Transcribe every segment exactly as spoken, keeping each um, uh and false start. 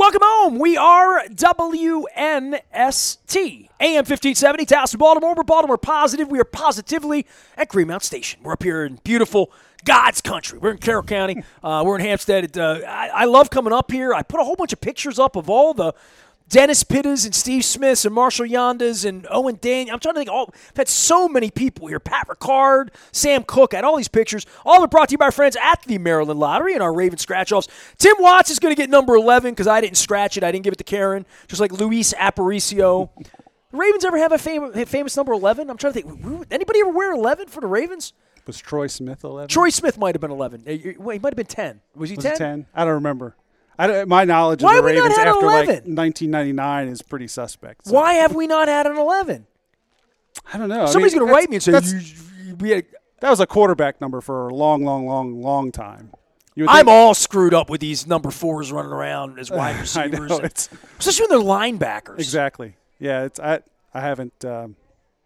welcome home. We are W N S T, A M fifteen seventy, Towson, Baltimore. We're Baltimore Positive. We are positively at Greenmount Station. We're up here in beautiful God's country. We're in Carroll County. Uh, we're in Hampstead. Uh, I, I love coming up here. I put a whole bunch of pictures up of all the Dennis Pittas and Steve Smiths and Marshall Yondas and Owen Daniel. I'm trying to think. All, I've had so many people here. Pat Ricard, Sam Cook. I had all these pictures. All are brought to you by our friends at the Maryland Lottery and our Raven scratch-offs. Tim Watts is going to get number eleven because I didn't scratch it. I didn't give it to Karen, just like Luis Aparicio. The Ravens ever have a fam- famous number eleven? I'm trying to think. Anybody ever wear eleven for the Ravens? Was Troy Smith eleven? Troy Smith might have been eleven. Well, he might have been ten. Was he Was ten? it ten? I don't remember. I don't, my knowledge Why of the have we not Ravens had an after eleven? like nineteen ninety-nine is pretty suspect. So. Why have we not had an eleven? I don't know. Somebody's I mean, going to write me and say, that's- you, you, we had, that was a quarterback number for a long, long, long, long time. You would I'm think- all screwed up with these number fours running around as wide I receivers, know, and- it's especially when they're linebackers. exactly. Yeah, it's I. I haven't. Um,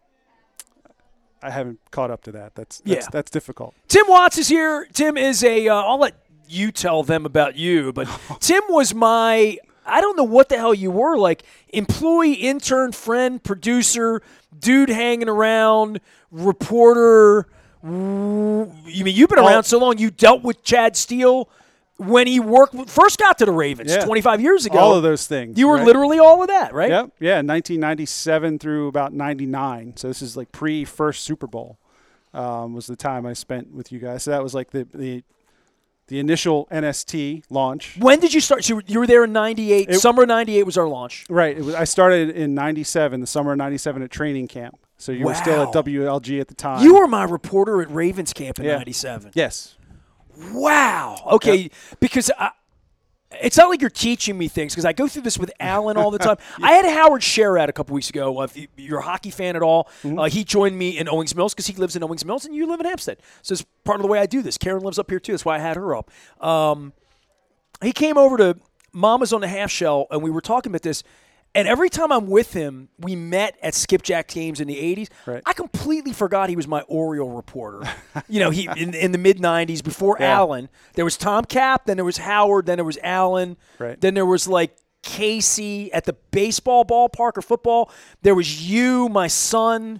I haven't caught up to that. That's that's, Yeah. that's difficult. Tim Watts is here. Tim is a. Uh, I'll let you tell them about you, but Tim was my. I don't know what the hell you were, like employee, intern, friend, producer, dude hanging around, reporter. You mean you've been All- around so long? You dealt with Chad Steele when he worked first got to the Ravens Yeah. twenty-five years ago. All of those things. You were right? literally all of that, right? Yep. Yeah. nineteen ninety-seven through about ninety-nine. So this is like pre first Super Bowl. Um, was the time I spent with you guys. So that was like the the, the initial N S T launch. When did you start? So you were there in ninety-eight. It- Summer of ninety-eight was our launch. Right. It was, I started in ninety-seven, the summer of ninety-seven at training camp. So you were still Wow. at W L G at the time. You were my reporter at Ravens camp in Yeah. ninety-seven. Yes. Wow. Okay, because I, it's not like you're teaching me things because I go through this with Alan all the time. I had Howard Sherrod a couple weeks ago. Uh, if you- you're a hockey fan at all, Mm-hmm. uh, he joined me in Owings Mills because he lives in Owings Mills and you live in Hampstead. So it's part of the way I do this. Karen lives up here too. That's why I had her up. Um, he came over to Mama's on the Half Shell and we were talking about this. And every time I'm with him, we met at Skipjack games in the eighties. Right. I completely forgot he was my Oriole reporter. you know, he in, in the mid nineties before Yeah. Allen. There was Tom Cap, then there was Howard, then there was Allen, Right. then there was like Casey at the baseball ballpark or football. There was you, my son,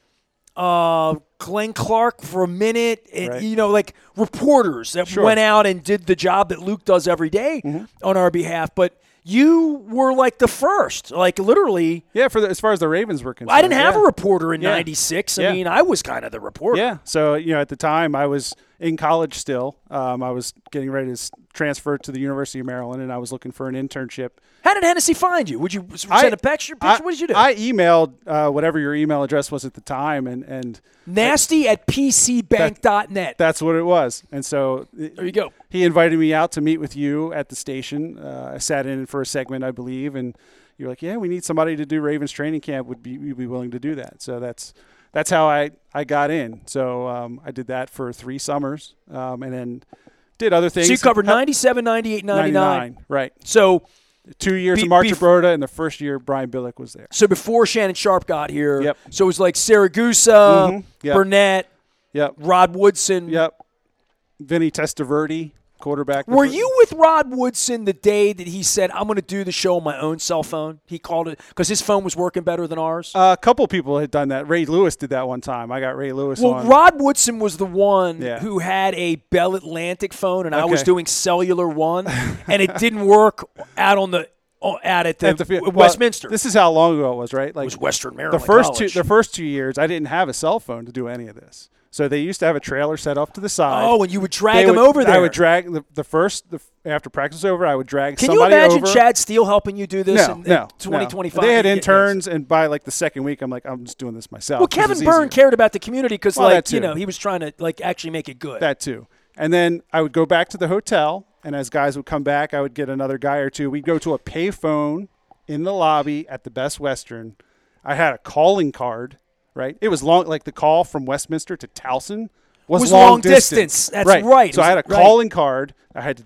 uh, Glenn Clark for a minute. And, Right. You know, like reporters that Sure. went out and did the job that Luke does every day Mm-hmm. on our behalf. But you were like the first, like literally. Yeah. For the, as far as the Ravens were concerned, I didn't have yeah. a reporter in Yeah. ninety-six. I Yeah. mean, I was kind of the reporter. Yeah. So, you know, at the time I was in college still. Um, I was getting ready to s- transfer to the University of Maryland, and I was looking for an internship. How did Hennessy find you? Would you s- I- send a picture? I, picture? What did you do? I emailed uh, whatever your email address was at the time, and, and Nasty at p c bank dot net. that's what it was. And so There you go. he invited me out to meet with you at the station. Uh, I sat in for a segment, I believe, and you're like, yeah, we need somebody to do Ravens training camp. Would be you'd be willing to do that? So that's that's how I, I got in. So um, I did that for three summers, um, and then did other things. So you covered ninety-seven, ninety-eight, ninety-nine. ninety-nine, right. So Two years Be- of March bef- Broda, and the first year Brian Billick was there. so before Shannon Sharp got here, Yep. so it was like Saragusa, Mhm. Yep. Burnett, Yep, Rod Woodson. yep. Vinny Testaverde, quarterback. Were you with Rod Woodson the day that he said, I'm going to do the show on my own cell phone? He called it because his phone was working better than ours? Uh, a couple people had done that. Ray Lewis did that one time. I got Ray Lewis well, on. Rod Woodson was the one Yeah. who had a Bell Atlantic phone, and I was Okay. doing Cellular One, and it didn't work out on the oh, out at the, At the field. w- Well, Westminster. This is how long ago it was, right? it Like was Western the Maryland first College. two, the first two years, I didn't have a cell phone to do any of this. So they used to have a trailer set off to the side. oh, and you would They drag him would- over there. I would drag the, the first the, after practice was over. I would drag Can you somebody imagine over. Chad Steele helping you do this no, in, no, in twenty no. twenty-five? They had Yes. interns, and by like the second week, I'm like, I'm just doing this myself. Well, 'cause Kevin it's Byrne easier. cared about the community because, Well, like, that you too. know, he was trying to like actually make it good. That too. And then I would go back to the hotel, and as guys would come back, I would get another guy or two. We'd go to a payphone in the lobby at the Best Western. I had a calling card, right? It was long, like the call from Westminster to Towson was, Was long, long distance. That's right. So I had a Right. calling card. I had to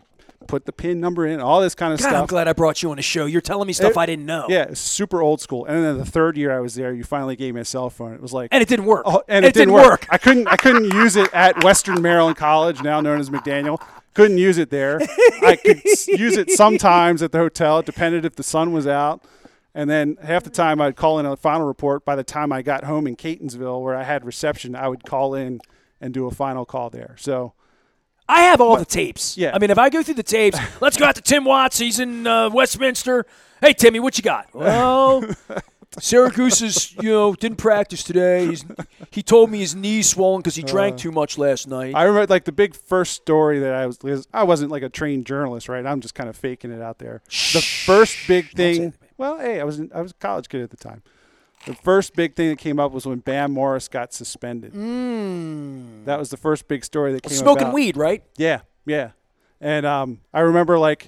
put the pin number in, all this kind of God, stuff. I'm glad I brought you on the show. You're telling me stuff It- I didn't know. Yeah, it's super old school. And then the third year I was there, you finally gave me a cell phone. It was like, And it didn't work. oh, and it, it, didn't, work. work. I couldn't. I couldn't use it at Western Maryland College, now known as McDaniel. Couldn't use it there. I could s- use it sometimes at the hotel. It depended if the sun was out. And then half the time I'd call in a final report. By the time I got home in Catonsville, where I had reception, I would call in and do a final call there. So. I have all the tapes. Yeah. I mean, if I go through the tapes, let's go out to Tim Watts. He's in uh, Westminster. Hey, Timmy, what you got? Well, Syracuse is, you know, didn't practice today. He's, he told me his knee's swollen because he drank too much last night. I remember like the big first story that I was, because I wasn't like a trained journalist, right? I'm just kind of faking it out there. The first big thing, well, hey, I was in, I was a college kid at the time. The first big thing that came up was when Bam Morris got suspended. Mm. That was the first big story that came Smoking about. weed, right? Yeah, yeah. And um, I remember like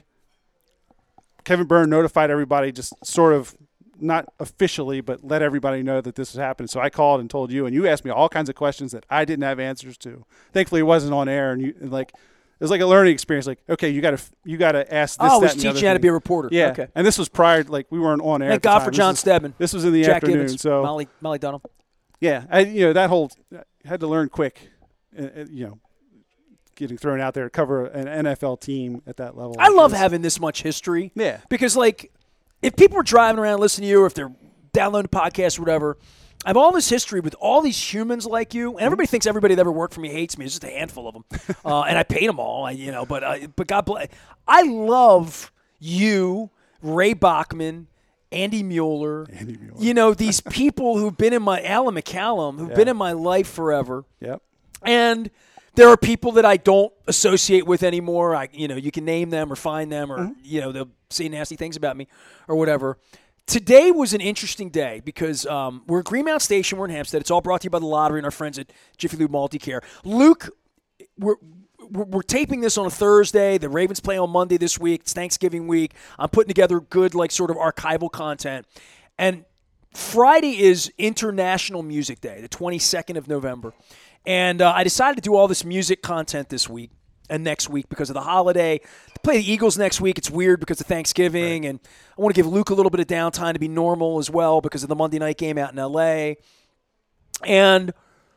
Kevin Byrne notified everybody, just sort of not officially, but let everybody know that this was happening. So I called and told you, and you asked me all kinds of questions that I didn't have answers to. Thankfully, it wasn't on air, and you and like it was like a learning experience. Like, okay, you got to you got to ask this. Oh, I that, was and the teaching other you how to thing. be a reporter. Yeah, Okay. and this was prior. Like we weren't on air. Thank at the God time. for This John was- Stedman. This was in the Jack afternoon. Gibbons, So Molly, Molly Dunham. yeah, I, you know that whole I had to learn quick. Uh, uh, you know, getting thrown out there to cover an N F L team at that level. I love Because- having this much history. Yeah. Because, like, if people are driving around listening to you, or if they're downloading podcasts or whatever, I have all this history with all these humans like you, and everybody thinks everybody that ever worked for me hates me. It's just a handful of them, uh, and I paid them all. I, you know, but uh, but God bless. I love you, Ray Bachman, Andy Mueller. Andy Mueller. You know, these people who've been in my Alan McCallum, who've Yeah. been in my life forever, Yep. and there are people that I don't associate with anymore. I, you know, you can name them or find them, or you know, they'll say nasty things about me or whatever. Today was an interesting day because um, we're at Greenmount Station. We're in Hampstead. It's all brought to you by the lottery and our friends at Jiffy Lube Multicare. Luke, we're, we're we're taping this on a Thursday. The Ravens play on Monday this week. It's Thanksgiving week. I'm putting together good, like, sort of archival content. And Friday is International Music Day, the twenty-second of November. And uh, I decided to do all this music content this week and next week because of the holiday. To play the Eagles next week, it's weird because of Thanksgiving. Right. And I want to give Luke a little bit of downtime to be normal as well because of the Monday night game out in L A. And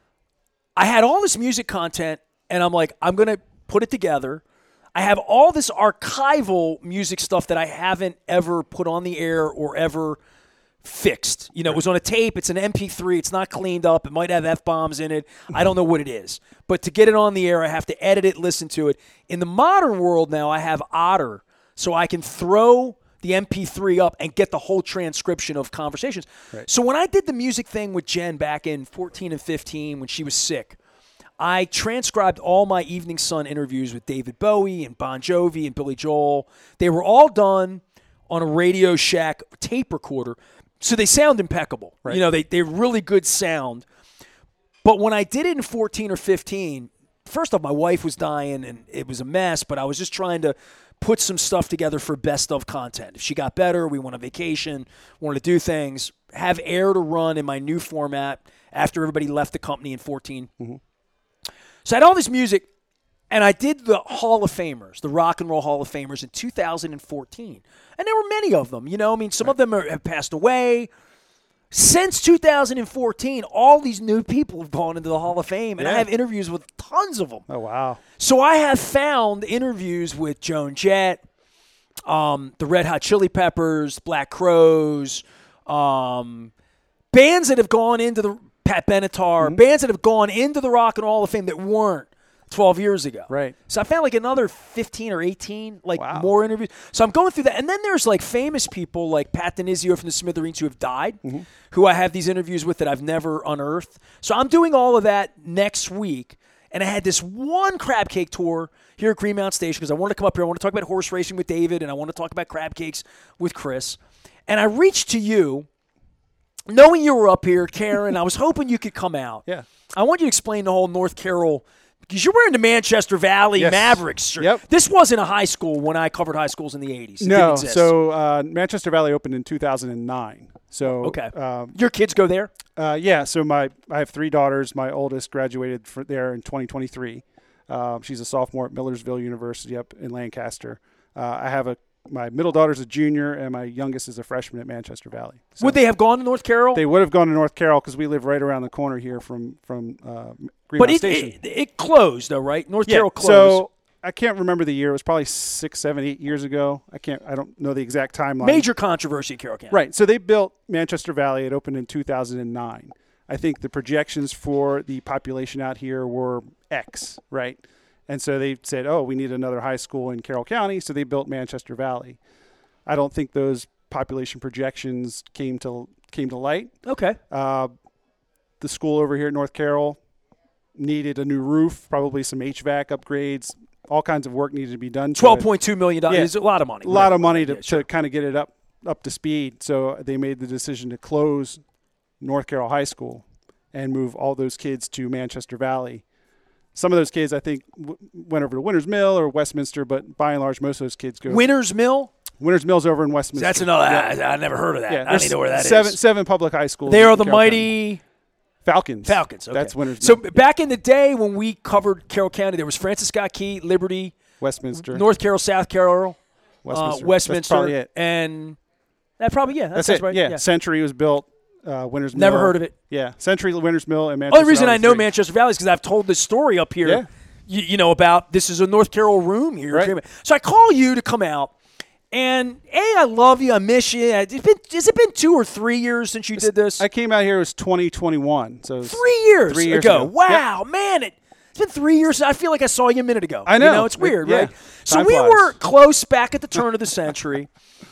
I had all this music content, and I'm like, I'm going to put it together. I have all this archival music stuff that I haven't ever put on the air or ever fixed. You know, it was on a tape. It's an M P three. It's not cleaned up. It might have F-bombs in it. I don't know what it is. But to get it on the air, I have to edit it, listen to it. In the modern world now, I have Otter, so I can throw the M P three up and get the whole transcription of conversations. Right. So when I did the music thing with Jen back in fourteen and fifteen when she was sick, I transcribed all my Evening Sun interviews with David Bowie and Bon Jovi and Billy Joel. They were all done on a Radio Shack tape recorder. So they sound impeccable. Right. You know, they, they're really good sound. But when I did it in fourteen or fifteen, first off, my wife was dying and it was a mess, but I was just trying to put some stuff together for best of content. If she got better, we went on vacation, wanted to do things, have air to run in my new format after everybody left the company in fourteen. Mm-hmm. So I had all this music, and I did the Hall of Famers, the Rock and Roll Hall of Famers in two thousand fourteen. And there were many of them, you know. I mean, some right. of them are, have passed away. Since two thousand fourteen, all these new people have gone into the Hall of Fame, and yeah. I have interviews with tons of them. Oh, wow. So I have found interviews with Joan Jett, um, the Red Hot Chili Peppers, Black Crowes, um, bands that have gone into the Pat Benatar, mm-hmm. bands that have gone into the Rock and Roll Hall of Fame that weren't twelve years ago. Right. So I found like another fifteen or eighteen, like wow. more interviews. So I'm going through that. And then there's like famous people like Pat Denizio from the Smithereens who have died, mm-hmm. who I have these interviews with that I've never unearthed. So I'm doing all of that next week. And I had this one crab cake tour here at Greenmount Station because I wanted to come up here. I want to talk about horse racing with David, and I want to talk about crab cakes with Chris. And I reached to you, knowing you were up here, Karen. I was hoping you could come out. Yeah. I want you to explain the whole North Carroll, because you're wearing the Manchester Valley yes. Mavericks shirt. Yep. This wasn't a high school when I covered high schools in the eighties. It no, didn't exist. so uh, Manchester Valley opened in two thousand nine. So okay, um, your kids go there? Uh, yeah. So my I have three daughters. My oldest graduated for there in twenty twenty-three. Um, she's a sophomore at Millersville University up in Lancaster. Uh, I have a my middle daughter's a junior, and my youngest is a freshman at Manchester Valley. So would they have gone to North Carroll? They would have gone to North Carroll because we live right around the corner here from from uh, Greenmount but it, Station. It, it closed, though, right? North yeah, Carroll closed. So I can't remember the year. It was probably six, seven, eight years ago. I can't. I don't know the exact timeline. Major controversy in Carroll County. Right. So they built Manchester Valley. It opened in two thousand nine. I think the projections for the population out here were X, right? And so they said, oh, we need another high school in Carroll County, so they built Manchester Valley. I don't think those population projections came to came to light. Okay. Uh, the school over here at North Carroll needed a new roof, probably some H V A C upgrades. All kinds of work needed to be done. twelve point two million dollars yeah, is a lot of money. A lot of money to, yeah, sure. to kind of get it up, up to speed. So they made the decision to close North Carroll High School and move all those kids to Manchester Valley. Some of those kids, I think, w- went over to Winters Mill or Westminster, but by and large, most of those kids go. Winters Mill? Winters Mill's over in Westminster. That's another. Yeah. I, I never heard of that. Yeah, I don't even know where that seven, is. Seven public high schools. They are in the Carroll mighty County. Falcons. Falcons. Okay. That's Winters So Mill. back in the day when we covered Carroll County, there was Francis Scott Key, Liberty, Westminster. North Carroll, South Carroll, Westminster. uh, Westminster, That's probably it. and that probably yeah. That That's sounds it. right. Yeah. Century was built. Uh, Winters Mill. Never heard of it. Yeah. Century, Winters Mill, and Manchester. Only reason Valley I know three. Manchester Valley is because I've told this story up here. Yeah. You, you know about this is a North Carroll room here. Right. So I call you to come out, and a I love you. I miss you. It's been has it been two or three years since you did this? I came out here. It was twenty twenty-one. So it was three years, three years ago. ago. Wow, man! It, it's been three years. I feel like I saw you a minute ago. I know. You know it's weird, It- yeah. right? So Time we flies. were close back at the turn of the century,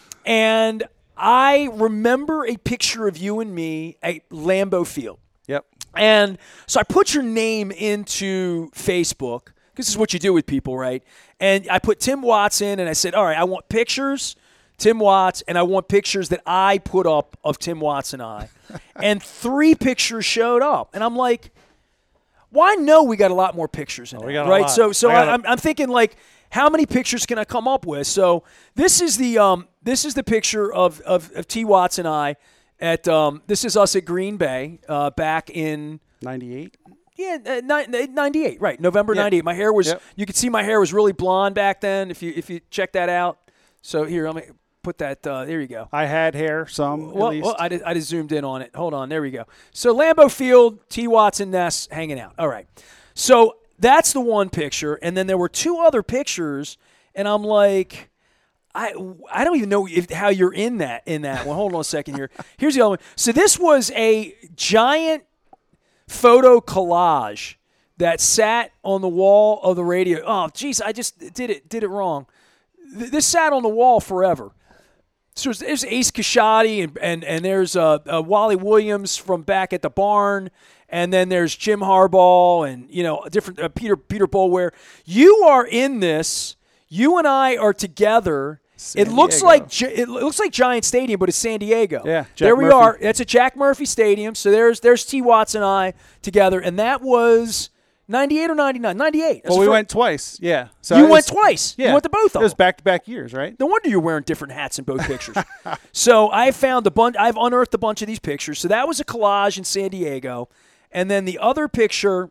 and I remember a picture of you and me at Lambeau Field. Yep. And so I put your name into Facebook, because this is what you do with people, right? And I put Tim Watts in, and I said, all right, I want pictures, Tim Watts, and I want pictures that I put up of Tim Watts and I. And three pictures showed up. And I'm like, well, I know we got a lot more pictures in Oh, it, we got a right? lot. So so I got I, a- I'm, I'm thinking, like, how many pictures can I come up with? So this is the um this is the picture of, of, of T. Watts and I at um this is us at Green Bay uh, back in ninety-eight. yeah uh, ni- ninety-eight, right? November Yeah. ninety-eight. My hair was Yep. you could see my hair was really blonde back then. If you if you check that out. So here, let me put that. Uh, there you go. I had hair, some Well, at least. well I, just, I just zoomed in on it. Hold on. There we go. So Lambeau Field, T. Watts and Ness hanging out. All right. So that's the one picture. And then there were two other pictures. And I'm like, I I don't even know if, how you're in that in that one. Hold on a second here. Here's the other one. So this was a giant photo collage that sat on the wall of the radio. Oh, geez, I just did it did it wrong. Th- This sat on the wall forever. So there's, there's Ace Kashadi and, and, and there's uh, uh, Wally Williams from back at the barn, and then there's Jim Harbaugh and you know different uh, Peter Peter Boulware. You are in this. You and I are together. San it looks Diego. like Gi- it looks like Giant Stadium, but it's San Diego. Yeah, Jack there we Murphy. are. It's a Jack Murphy Stadium. So there's there's T. Watts and I together, and that was ninety-eight or ninety-nine. ninety-eight. That's well, the we fir- went twice. Yeah. So You it went was- twice. Yeah. You went to both of It was them. back-to-back years, right? No wonder you're wearing different hats in both pictures. So I found a bunch. I've unearthed a bunch of these pictures. So that was a collage in San Diego, and then the other picture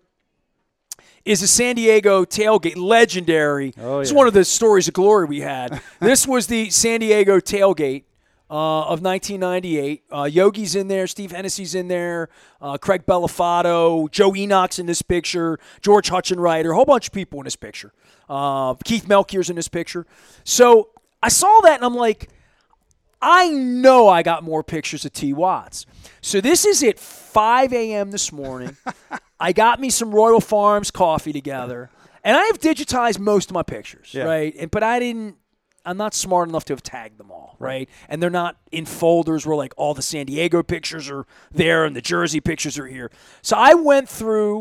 is a San Diego tailgate, legendary. Oh, It's yeah. one of the stories of glory we had. This was the San Diego tailgate uh, of nineteen ninety-eight. Uh, Yogi's in there, Steve Hennessy's in there, uh, Craig Bellafato, Joe Enoch's in this picture, George Hutchinwriter, a whole bunch of people in this picture. Uh, Keith Melchier's in this picture. So I saw that and I'm like, I know I got more pictures of T. Watts. So this is at five a.m. this morning. I got me some Royal Farms coffee together, and I have digitized most of my pictures, Yeah. right? And but I didn't. I'm not smart enough to have tagged them all, right? And they're not in folders where like all the San Diego pictures are there and the Jersey pictures are here. So I went through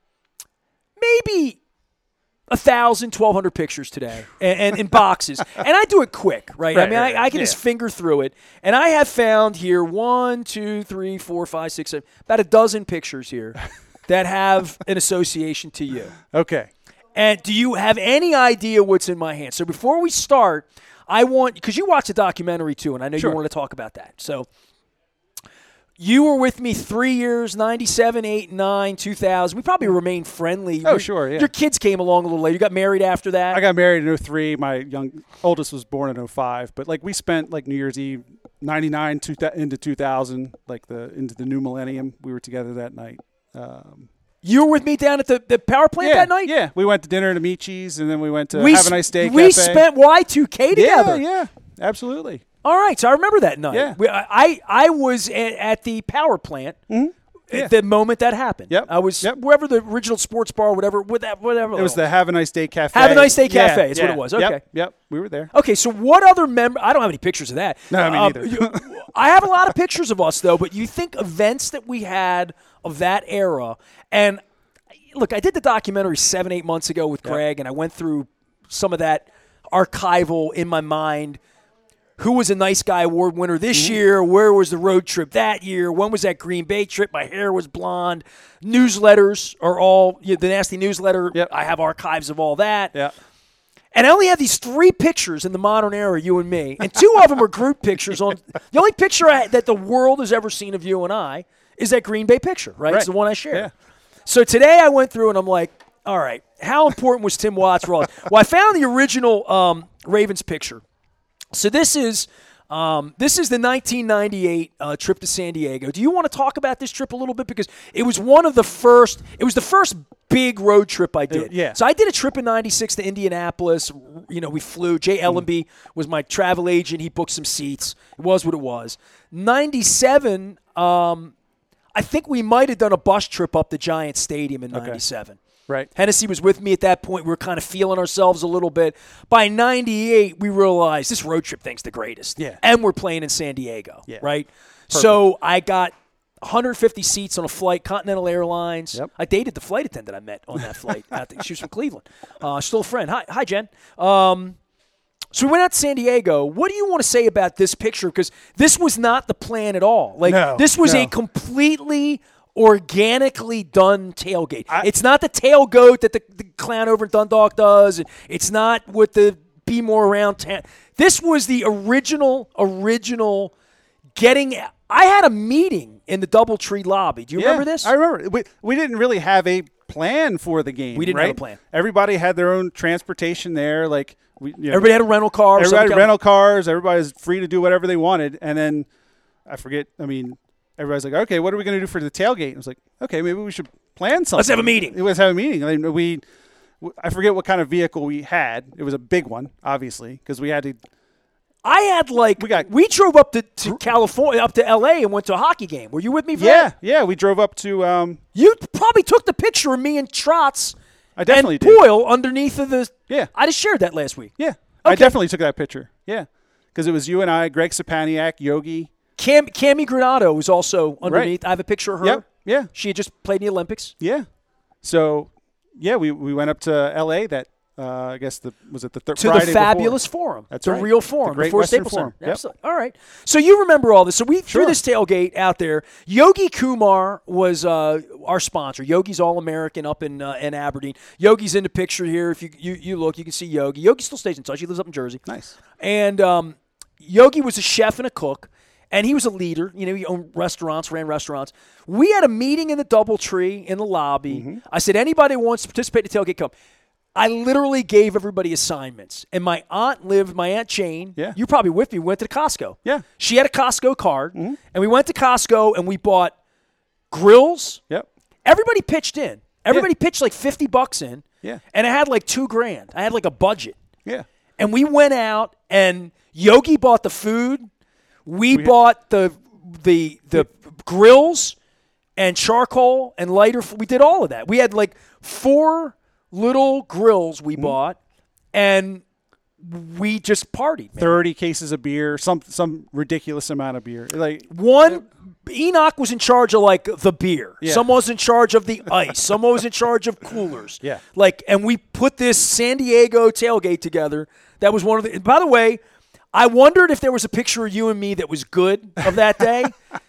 maybe a thousand, twelve hundred pictures today, and, and in boxes, and I do it quick, right? I Right, mean, right, I, I can yeah. just finger through it, and I have found here one, two, three, four, five, six, seven, about a dozen pictures here that have an association to you. Okay. And do you have any idea what's in my hand? So before we start, I want, because you watched a documentary too, and I know Sure. you want to talk about that. So You were with me three years, ninety-seven, eight, nine, two thousand. We probably remained friendly. Oh, Your- sure, yeah. Your kids came along a little later. You got married after that? I got married in oh three. My young oldest was born in oh five. But like we spent like New Year's Eve, ninety-nine two, into two thousand, like the into the new millennium. We were together that night. Um, You were with me down at the, the power plant yeah, that night? Yeah, we went to dinner at Amici's, and then we went to We Have a s- Nice Day We Cafe. spent Y two K together. Yeah, yeah, absolutely. All right, so I remember that night. Yeah. We, I, I was at, at the power plant Yeah. at the moment that happened. Yep. I was Yep. wherever the original sports bar, whatever, whatever. whatever It was the Have a Nice Day Cafe. Have a Nice Day Yeah, Cafe is what yeah. it was. Yep, Okay. Yep, we were there. Okay, so what other mem? I don't have any pictures of that. No, me Um, neither. you- I have a lot of pictures of us though, but you think events that we had of that era, and look, I did the documentary seven, eight months ago with Greg, and I went through some of that archival in my mind. Who was a Nice Guy Award winner this Mm-hmm. year? Where was the road trip that year? When was that Green Bay trip? My hair was blonde. Newsletters are all you know, the nasty newsletter. Yep. I have archives of all that. Yeah. And I only have these three pictures in the modern era, you and me, and two of them are group pictures. On the only picture I, that the world has ever seen of you and I is that Green Bay picture, right? It's Right. the one I shared. Yeah. So today I went through and I'm like, all right, how important was Tim Watts for all this? Well, I found the original um, Ravens picture. So this is um, this is the nineteen ninety-eight uh, trip to San Diego. Do you want to talk about this trip a little bit because it was one of the first? It was the first big road trip I did. yeah. So I did a trip in ninety-six to Indianapolis. You know, we flew. Jay Ellenby was my travel agent. He booked some seats. It was what it was. ninety-seven. Um, I think we might have done a bus trip up to Giant Stadium in ninety-seven. Right. Hennessy was with me at that point. We were kind of feeling ourselves a little bit. By ninety-eight, we realized this road trip thing's the greatest. Yeah. And we're playing in San Diego, Yeah. right? So I got one hundred fifty seats on a flight, Continental Airlines. Yep. I dated the flight attendant I met on that flight. I think she was from Cleveland. Uh, still a friend. Hi, hi, Jen. Um, so we went out to San Diego. What do you want to say about this picture? Because this was not the plan at all. Like No, this was a no. completely organically done tailgate. I- it's not the tailgate that the, the clown over in Dundalk does. and It's not what the Be More Around town. This was the original, original getting. I had a meeting in the Doubletree lobby. Do you Yeah, remember this? I remember. We, we didn't really have a plan for the game. We didn't right? have a plan. Everybody had their own transportation there. Like we, you know, Everybody had a rental car. or everybody something. had rental cars. Everybody was free to do whatever they wanted. And then I forget. I mean, everybody's like, okay, what are we going to do for the tailgate? I was like, okay, maybe we should plan something. Let's have a meeting. Let's have a meeting. I mean, we, I forget what kind of vehicle we had. It was a big one, obviously, because we had to. I had like We got- we drove up to, to California, up to L A, and went to a hockey game. Were you with me for Yeah, that? yeah. We drove up to. Um, You probably took the picture of me and Trotz I definitely and did. Boyle underneath of the. Yeah. I just shared that last week. Yeah, I Okay. definitely took that picture. Yeah, because it was you and I, Greg Sapaniak, Yogi. Cam Cammy Granato was also underneath. I have a picture of her. Yep. Yeah. She had just played in the Olympics. Yeah. So, yeah, we, we went up to L A that, uh, I guess, the was it the third To Friday the before. fabulous forum. That's the right. real The forum. Great before Western Staples Forum. Center. Yep. Absolutely. All right. So you remember all this. So we threw Sure. this tailgate out there. Yogi Kumar was uh, our sponsor. Yogi's All-American up in uh, in Aberdeen. Yogi's in the picture here. If you, you you look, you can see Yogi. Yogi still stays in touch. He lives up in Jersey. Nice. And um, Yogi was a chef and a cook, and he was a leader. You know, he owned restaurants, ran restaurants. We had a meeting in the Doubletree in the lobby. Mm-hmm. I said, anybody who wants to participate in the tailgate, come. I literally gave everybody assignments. And my aunt lived, my Aunt Jane, Yeah. you probably with me, we went to Costco. Yeah. She had a Costco card, Mm-hmm. and we went to Costco, and we bought grills. Yep. Everybody pitched in. Everybody pitched like fifty bucks in. Yeah. And I had like two grand. I had like a budget. Yeah. And we went out, and Yogi bought the food. We, We- bought the the the grills and charcoal and lighter. We did all of that. We had like four little grills we bought, and we just partied. Man. Thirty cases of beer, some some ridiculous amount of beer. Like One, Enoch was in charge of like the beer. Yeah. Someone was in charge of the ice. Someone was in charge of coolers. Yeah. Like, and we put this San Diego tailgate together. That was one of the. By the way, I wondered if there was a picture of you and me that was good of that day,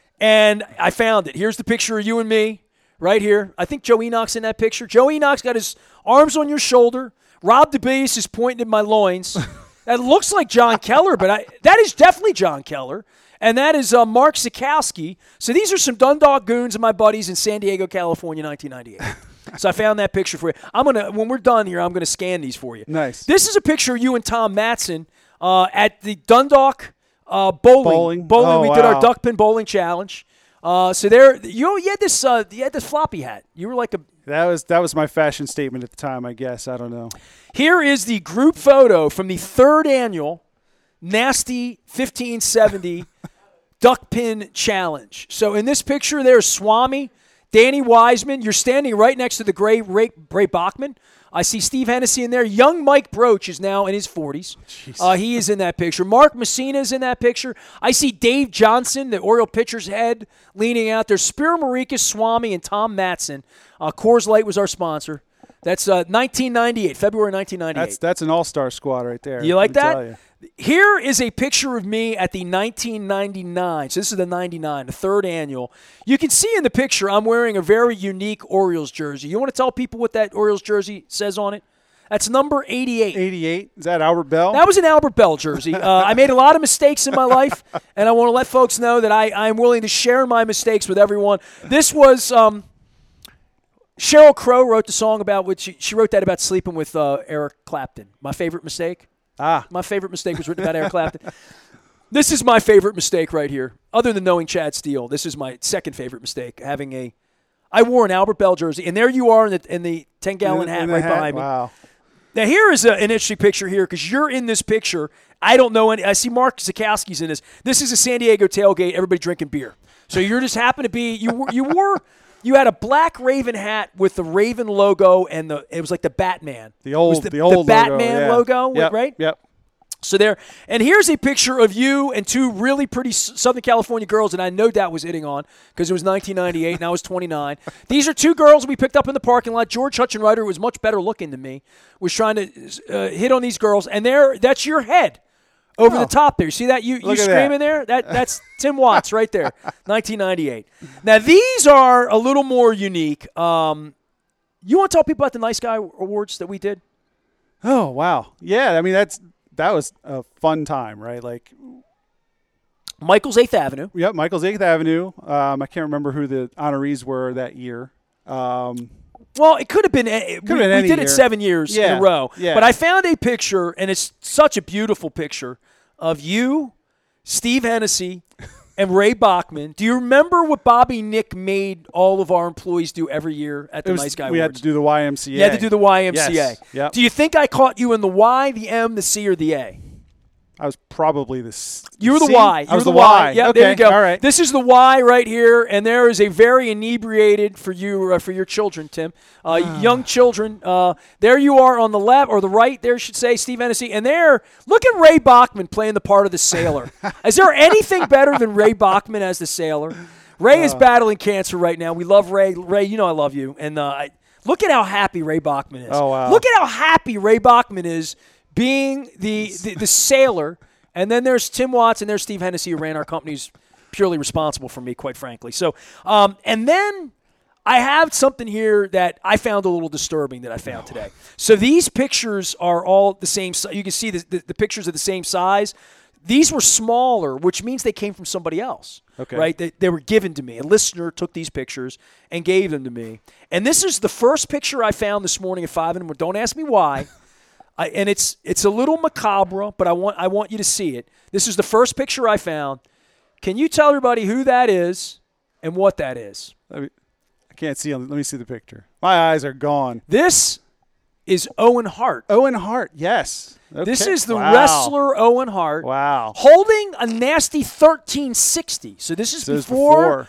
and I found it. Here's the picture of you and me right here. I think Joe Enoch's in that picture. Joe Enoch's got his arms on your shoulder. Rob DeBase is pointing at my loins. That looks like John Keller, but I, that is definitely John Keller. And that is uh, Mark Zukowski. So these are some Dundalk goons and my buddies in San Diego, California, nineteen ninety-eight. So I found that picture for you. I'm gonna when we're done here, I'm gonna scan these for you. Nice. This is a picture of you and Tom Matson uh, at the Dundalk uh, bowling. Bowling. Bowling. Oh, we did our wow. duck pin bowling challenge. Uh, so there, you you had this uh, you had this floppy hat. You were like a. That was that was my fashion statement at the time, I guess. I don't know. Here is the group photo from the third annual Nasty fifteen seventy Duck Pin Challenge. So in this picture, there's Swami, Danny Wiseman. You're standing right next to the great Ray, Ray Bachman. I see Steve Hennessy in there. Young Mike Broach is now in his forties. Uh, he is in that picture. Mark Messina is in that picture. I see Dave Johnson, the Oriole pitcher's head, leaning out there. Spiro Marikas, Swami, and Tom Matson. Uh, Coors Light was our sponsor. That's uh, nineteen ninety-eight, February nineteen ninety-eight. That's that's an all-star squad right there. You like let me tell that? you. Here is a picture of me at the nineteen ninety-nine. So this is the ninety-nine, the third annual. You can see in the picture I'm wearing a very unique Orioles jersey. You want to tell people what that Orioles jersey says on it? That's number eighty-eight. eighty-eight? Is that Albert Bell? That was an Albert Bell jersey. Uh, I made a lot of mistakes in my life, and I want to let folks know that I, I'm willing to share my mistakes with everyone. This was um, Sheryl Crow wrote the song about which she, she wrote that about sleeping with uh, Eric Clapton. My favorite mistake. Ah. My favorite mistake was written about Eric Clapton. This is my favorite mistake right here. Other than knowing Chad Steele, this is my second favorite mistake. Having a, I wore an Albert Bell jersey, and there you are in the in the ten gallon hat in the right hat? behind me. Wow. Now here is a, an interesting picture here because you're in this picture. I don't know any. I see Mark Zukowski's in this. This is a San Diego tailgate. Everybody drinking beer. So you're just happen to be you were you wore. You had a black Raven hat with the Raven logo and the it was like the Batman. The old it was the, the old the Batman logo, yeah. logo, Yep, right? Yep. So there, and here's a picture of you and two really pretty Southern California girls, and I know that was hitting on because it was nineteen ninety-eight and I was twenty-nine. These are two girls we picked up in the parking lot. George Hutchinwriter, who was much better looking than me, was trying to uh, hit on these girls, and there, that's your head over Oh. the top there. See that? You you Look at screaming that. there? That That's Tim Watts right there, nineteen ninety-eight. Now, these are a little more unique. Um, you want to tell people about the Nice Guy Awards that we did? Oh, wow. Yeah, I mean, that's that was a fun time, right? Like, Michael's eighth Avenue. yep, Michael's eighth Avenue. Um, I can't remember who the honorees were that year. Um, Well, it could have been. It, we, been we any did it year. seven years in Yeah, a row. yeah. But I found a picture, and it's such a beautiful picture of you, Steve Hennessy, and Ray Bachman. Do you remember what Bobby Nick made all of our employees do every year at it the was, Nice Guy we Awards? had to do the Y M C A. You had to do the Y M C A. Yes, yep. Do you think I caught you in the Y, the M, the C, or the A? I was probably the s- You were the C? Y. You I was were the the Y. Yeah, okay, there you go. all right. This is the Y right here, and there is a very inebriated for you uh, for your children, Tim. Uh, young children. Uh, there you are on the left or the right. There, should say Steve Hennessy, and there. Look at Ray Bachman playing the part of the sailor. Is there anything better than Ray Bachman as the sailor? Ray is battling cancer right now. We love Ray. Ray, you know I love you, and uh, I, look at how happy Ray Bachman is. Oh, wow. Look at how happy Ray Bachman is being the the, the sailor. And then there's Tim Watts and there's Steve Hennessy, who ran our companies, purely responsible for me, quite frankly. So, um, and then I have something here that I found a little disturbing that I found today. So these pictures are all the same size. You can see the, the, the pictures are the same size. These were smaller, which means they came from somebody else. Okay. Right? They, they were given to me. A listener took these pictures and gave them to me. And this is the first picture I found this morning at five in the morning. Don't ask me why. I, and it's it's a little macabre, but I want I want you to see it. This is the first picture I found. Can you tell everybody who that is and what that is? Let me, I can't see. Let me see the picture. My eyes are gone. This is Owen Hart. Owen Hart, yes. Okay. This is the Wow. wrestler Owen Hart. Wow. Holding a nasty thirteen sixty. So this is So this is before,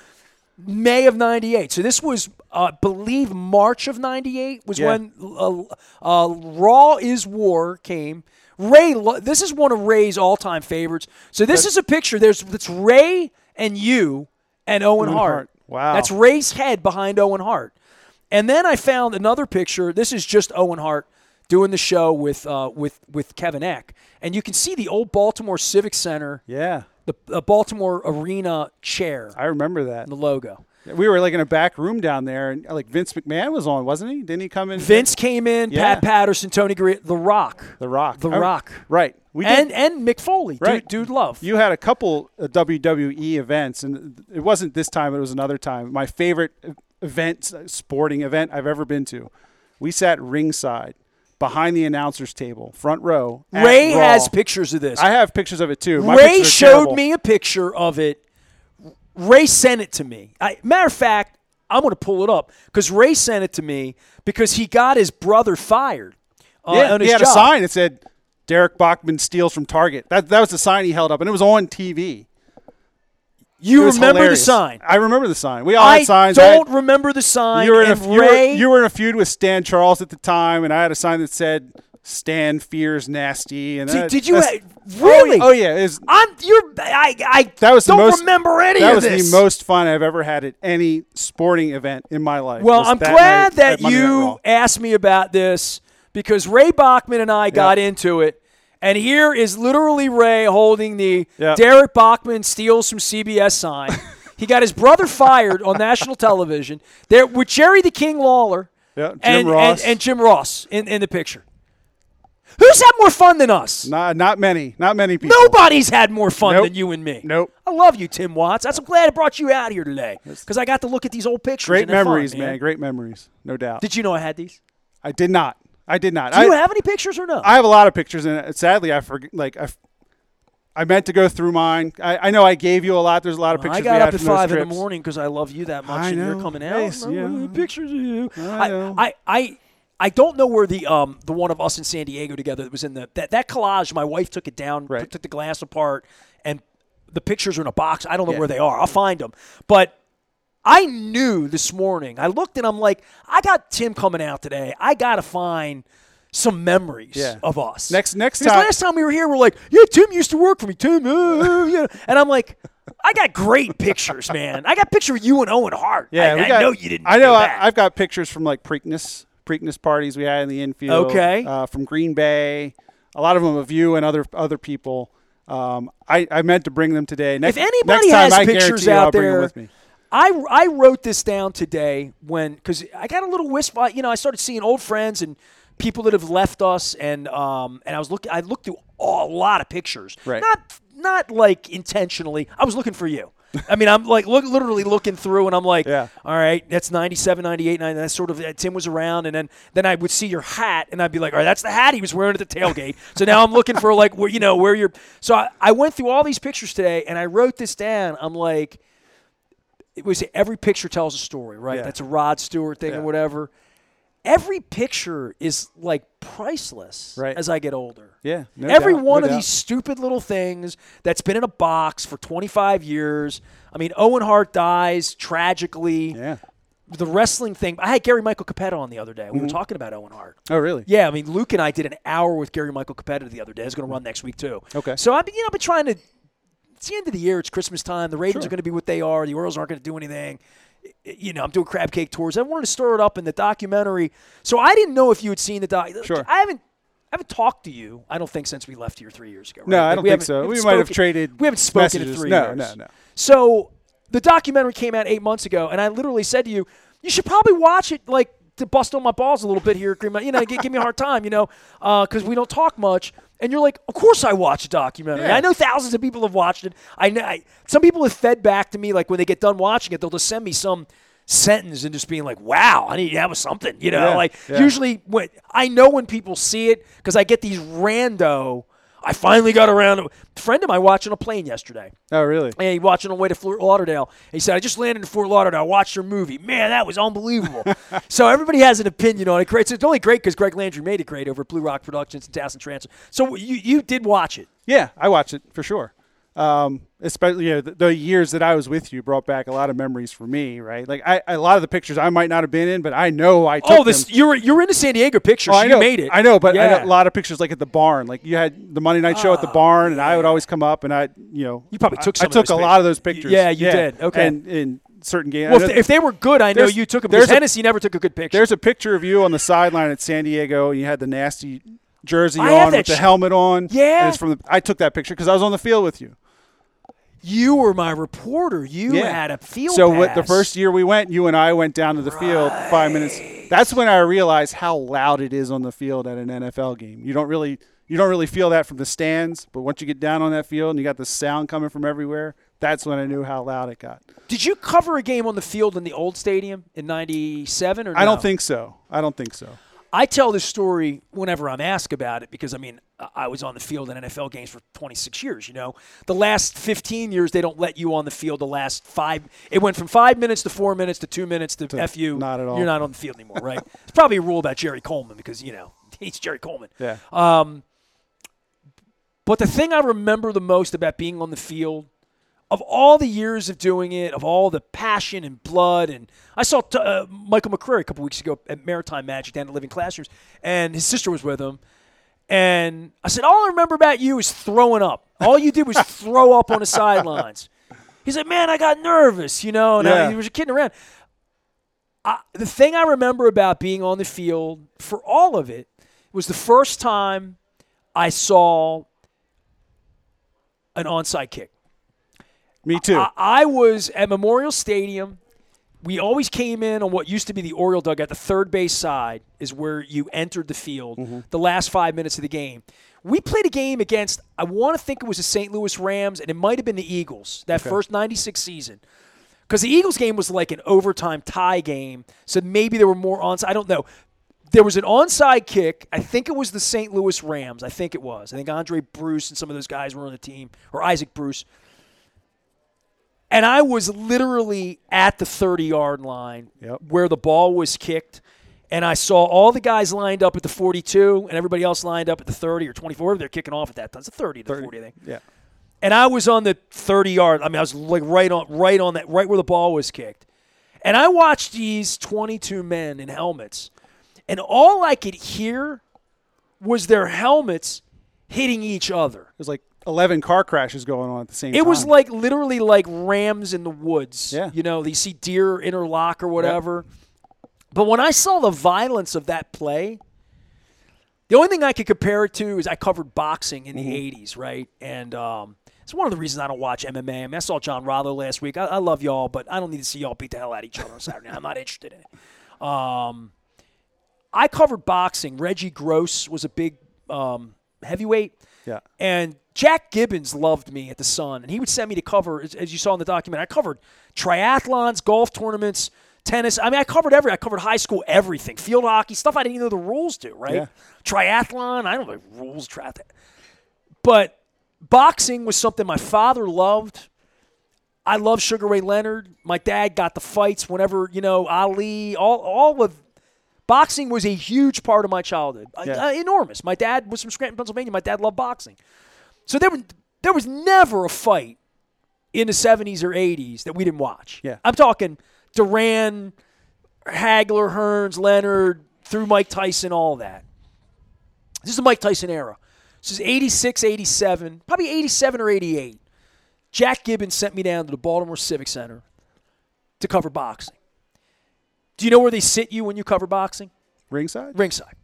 May of ninety-eight. So this was, I uh, believe, March of ninety-eight was Yeah. when uh, uh, Raw is War came. Ray, lo- this is one of Ray's all-time favorites. So this But- is a picture. There's it's Ray and you and Owen, Owen Hart. Hart. Wow. That's Ray's head behind Owen Hart. And then I found another picture. This is just Owen Hart doing the show with uh, with with Kevin Eck, and you can see the old Baltimore Civic Center, Yeah. the uh, Baltimore Arena chair, I remember that. and the logo. We were like in a back room down there, and like Vince McMahon was on, wasn't he? Didn't he come in? Vince came in, Yeah. Pat Patterson, Tony Gurria, The Rock. The Rock. The I- Rock. Right. We and did. and Mick Foley, Right. dude, dude love. You had a couple of W W E events, and it wasn't this time, it was another time. My favorite event, sporting event I've ever been to. We sat ringside, behind the announcer's table, front row. at Ray Raw. has pictures of this. I have pictures of it, too. My Ray pictures are showed terrible. me a picture of it. Ray sent it to me. I, matter of fact, I'm going to pull it up because Ray sent it to me because he got his brother fired uh, Yeah, on his he had job. a sign that said, Derek Bachman steals from Target. That that was the sign he held up, and it was on T V. You It was remember hilarious. the sign? I remember the sign. We all I had signs. don't I had, remember the sign. you were in a and you were, Ray, you were in a feud with Stan Charles at the time, and I had a sign that said Stan fears nasty. And did, that, did you that's- really? Oh, yeah. It was, I'm. You're. I. I that was the don't most, remember any that of was this. the most fun I've ever had at any sporting event in my life. Well, was I'm that glad night that at Monday Night you Raw. asked me about this because Ray Bachman and I got into it. And here is literally Ray holding the Yeah. Derek Bachman steals from C B S sign. He got his brother fired on national television there with Jerry the King Lawler Yeah, Jim and, Ross. and, and Jim Ross in, in the picture. Who's had more fun than us? Not, not many. Not many people. Nobody's had more fun Nope. than you and me. Nope. I love you, Tim Watts. That's, I'm glad I brought you out here today because I got to look at these old pictures. Great and they're fun, memories, man. Great memories. No doubt. Did you know I had these? I did not. I did not. Do I, you have any pictures or no? I have a lot of pictures, and sadly, I forget. Like I, I meant to go through mine. I, I know I gave you a lot. There's a lot of pictures. I we got had up at from those five in the trips. morning because I love you that much, I and know. you're coming out. Yes, Oh, yeah. Pictures of you. I I, know. I, I, I don't know where the um the one of us in San Diego together that was in the that, that collage. My wife took it down, Right. took the glass apart, and the pictures are in a box. I don't know Yeah. where they are. I'll find them, but. I knew this morning. I looked and I'm like, I got Tim coming out today. I got to find some memories Yeah. of us. Next- next Because time- last time we were here, we're like, yeah, Tim used to work for me. Tim, uh, uh, yeah. And I'm like, I got great pictures, man. I got a picture of you and Owen Hart. Yeah, I, we I got, know you didn't. I know. do I, that. I've got pictures from like Preakness, Preakness parties we had in the infield. Okay. Uh, from Green Bay, a lot of them of you and other other people. Um, I, I meant to bring them today. Next, If anybody next time, has I pictures guarantee you out I'll bring them there, with me. I, I wrote this down today when because I got a little wisp. You know, I started seeing old friends and people that have left us, and um and I was looking. I looked through a lot of pictures. Right. Not not like intentionally. I was looking for you. I mean, I'm like look, literally looking through, and I'm like, Yeah. all right, that's ninety-seven, ninety-eight, ninety. That's sort of uh, Tim was around, and then then I would see your hat, and I'd be like, all right, that's the hat he was wearing at the tailgate. So now I'm looking for like where you know where you're. So I, I went through all these pictures today, and I wrote this down. I'm like. It was every picture tells a story, right? Yeah. That's a Rod Stewart thing Yeah. or whatever. Every picture is like priceless Right. as I get older. Yeah. No Every doubt, one no of doubt. these stupid little things that's been in a box for twenty-five years. I mean, Owen Hart dies tragically. Yeah. The wrestling thing. I had Gary Michael Capetta on the other day. We Mm-hmm. were talking about Owen Hart. Oh, really? Yeah, I mean, Luke and I did an hour with Gary Michael Capetta the other day. It's going to run next week too. Okay. So I've been, you know, I've been trying to. It's the end of the year. It's Christmas time. The Ravens Sure. are going to be what they are. The Orioles aren't going to do anything. You know, I'm doing crab cake tours. I wanted to stir it up in the documentary. So I didn't know if you had seen the doc. Sure. I haven't. I haven't talked to you. I don't think since we left here three years ago. Right? No, I Like, don't we think haven't- so. haven't We might have spoken- traded We haven't spoken messages. in three No, years. no, no. So the documentary came out eight months ago, and I literally said to you, you should probably watch it, like, to bust on my balls a little bit here, Green Mountain. You know, give, give me a hard time, you know, because uh, we don't talk much. And you're like, of course I watch a documentary. Yeah. I know thousands of people have watched it. I know I, some people have fed back to me, like when they get done watching it, they'll just send me some sentence and just being like, wow, I need that was something, you know. Yeah, like yeah. usually when I know when people see it because I get these rando. I finally got around. to- A friend of mine watching a plane yesterday. Oh, really? And he watching on the way to Fort Lauderdale. He said, I just landed in Fort Lauderdale. I watched your movie. Man, that was unbelievable. So everybody has an opinion on it. Great. So it's only great because Greg Landry made it great over at Blue Rock Productions and Towson Transfer. So you you did watch it. Yeah, I watched it for sure. Um, especially, you know, the, the years that I was with you brought back a lot of memories for me, right? Like I, a lot of the pictures I might not have been in, but I know I took Oh, this them. you were you were in the San Diego picture. Oh, so I you know, made it. I know, but I Yeah. know a lot of pictures like at the barn. Like you had the Monday night show at the barn, and I would always come up and I, you know, You probably took I, some I of took those a lot of those pictures. Yeah, you did. Okay. And in certain games, Well, if they, if they were good, I know There's- you took them. there's Because a- Hennessy never took a good picture. there's a picture of you on the sideline at San Diego, and you had the nasty jersey I have on that with the sh- helmet on. Yeah. and it's from the, I took that picture because I was on the field with you. you were my reporter. You Yeah. had a field So pass. what, the first year we went, you and I went down to the field five minutes. That's when I realized how loud it is on the field at an N F L game. You don't really you don't really feel that from the stands, but once you get down on that field and you got the sound coming from everywhere, that's when I knew how loud it got. Did you cover a game on the field in the old stadium in ninety-seven or no? I don't think so. I don't think so. I tell this story whenever I'm asked about it because, I mean, I was on the field in N F L games for twenty-six years, you know. The last fifteen years, they don't let you on the field the last five. It went from five minutes to four minutes to two minutes to, to F you. Not at all. You're not on the field anymore, right? It's probably a rule about Jerry Coleman because, you know, he's Jerry Coleman. Yeah. Um, but the thing I remember the most about being on the field, of all the years of doing it, of all the passion and blood, and I saw uh, Michael McCreary a couple weeks ago at Maritime Magic down at Living Classrooms, and his sister was with him. And I said, all I remember about you is throwing up. All you did was throw up on the sidelines. He said, man, I got nervous, you know, and yeah. I, he was kidding around. I, the thing I remember about being on the field for all of it was the first time I saw an onside kick. Me too. I, I was at Memorial Stadium. We always came in on what used to be the Oriole dugout. The third base side is where you entered the field mm-hmm. the last five minutes of the game. We played a game against, I want to think it was the Saint Louis Rams, and it might have been the Eagles, that okay. first ninety-six season. Because the Eagles game was like an overtime tie game, so maybe there were more onside. I don't know. There was an onside kick. I think it was the Saint Louis Rams. I think it was. I think Andre Bruce and some of those guys were on the team, or Isaac Bruce. And I was literally at the thirty-yard line yep. where the ball was kicked, and I saw all the guys lined up at the forty-two and everybody else lined up at the thirty or twenty-four. They're kicking off at that time. It's a thirty to the forty, I think. Yeah. And I was on the thirty-yard. I mean, I was like right on, right on that, right where the ball was kicked. And I watched these twenty-two men in helmets, and all I could hear was their helmets hitting each other. It was like eleven car crashes going on at the same it time. It was like literally like rams in the woods. Yeah. You know, you see deer interlock or whatever. Yep. But when I saw the violence of that play, the only thing I could compare it to is I covered boxing in mm-hmm. the eighties, right? And um, it's one of the reasons I don't watch M M A. I mean, I saw John Rollo last week. I, I love y'all, but I don't need to see y'all beat the hell out of each other on Saturday night. I'm not interested in it. Um, I covered boxing. Reggie Gross was a big um, heavyweight. Yeah. And Jack Gibbons loved me at the Sun, and he would send me to cover, as, as you saw in the documentary, I covered triathlons, golf tournaments, tennis. I mean, I covered everything. I covered high school everything, field hockey, stuff I didn't even know the rules to, right? Yeah. Triathlon, I don't know the rules, triathlon. But boxing was something my father loved. I love Sugar Ray Leonard. My dad got the fights whenever, you know, Ali, all all of boxing was a huge part of my childhood. Yeah. Uh, enormous. My dad was from Scranton, Pennsylvania. My dad loved boxing. So there, were, there was never a fight in the seventies or eighties that we didn't watch. Yeah. I'm talking Duran, Hagler, Hearns, Leonard, through Mike Tyson, all that. This is the Mike Tyson era. This is eighty-six, eighty-seven, probably eighty-seven or eighty-eight. Jack Gibbons sent me down to the Baltimore Civic Center to cover boxing. Do you know where they sit you when you cover boxing? Ringside? Ringside.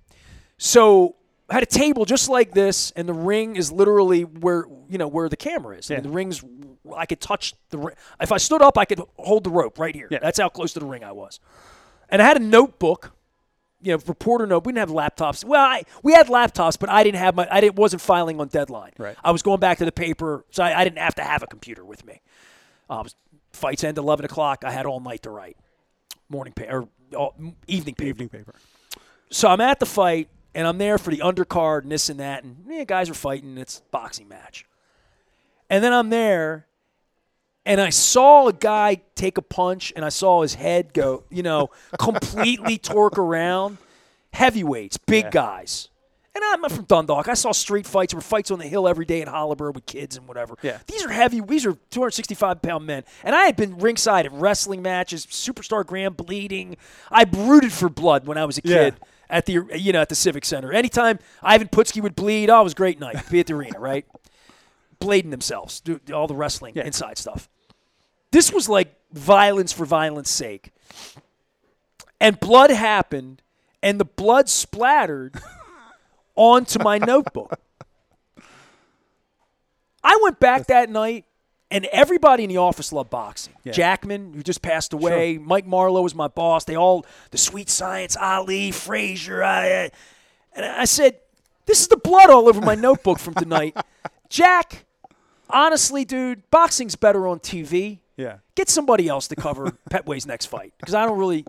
So I had a table just like this, and the ring is literally where, you know, where the camera is. Yeah. I mean, the ring's, I could touch the ring. If I stood up, I could hold the rope right here. Yeah. That's how close to the ring I was. And I had a notebook, you know, reporter note. We didn't have laptops. Well, I, we had laptops, but I didn't have my, I didn't, wasn't filing on deadline. Right. I was going back to the paper, so I, I didn't have to have a computer with me. Um, fights end at eleven o'clock. I had all night to write. Morning paper, or all, evening paper. Evening paper. So I'm at the fight, and I'm there for the undercard and this and that, and yeah, guys are fighting. It's a boxing match. And then I'm there, and I saw a guy take a punch, and I saw his head go, you know, completely torque around. Heavyweights, big yeah. guys. And I'm from Dundalk. I saw street fights. There were fights on the hill every day in Holabird with kids and whatever. Yeah. These are heavy. These are two hundred sixty-five pound men. And I had been ringside at wrestling matches, Superstar Graham bleeding. I rooted for blood when I was a kid yeah. at the you know at the Civic Center. Anytime Ivan Putski would bleed, oh, it was a great night. Be at the arena, right? Blading themselves, do all the wrestling yeah. inside stuff. This was like violence for violence sake. And blood happened, and the blood splattered onto my notebook. I went back that night, and everybody in the office loved boxing. Yeah. Jackman, who just passed away, sure. Mike Marlowe was my boss. They all, the Sweet Science, Ali, Frazier. I, and I said, This is the blood all over my notebook from tonight. Jack, honestly, dude, boxing's better on T V. Yeah. Get somebody else to cover Petway's next fight because I don't really.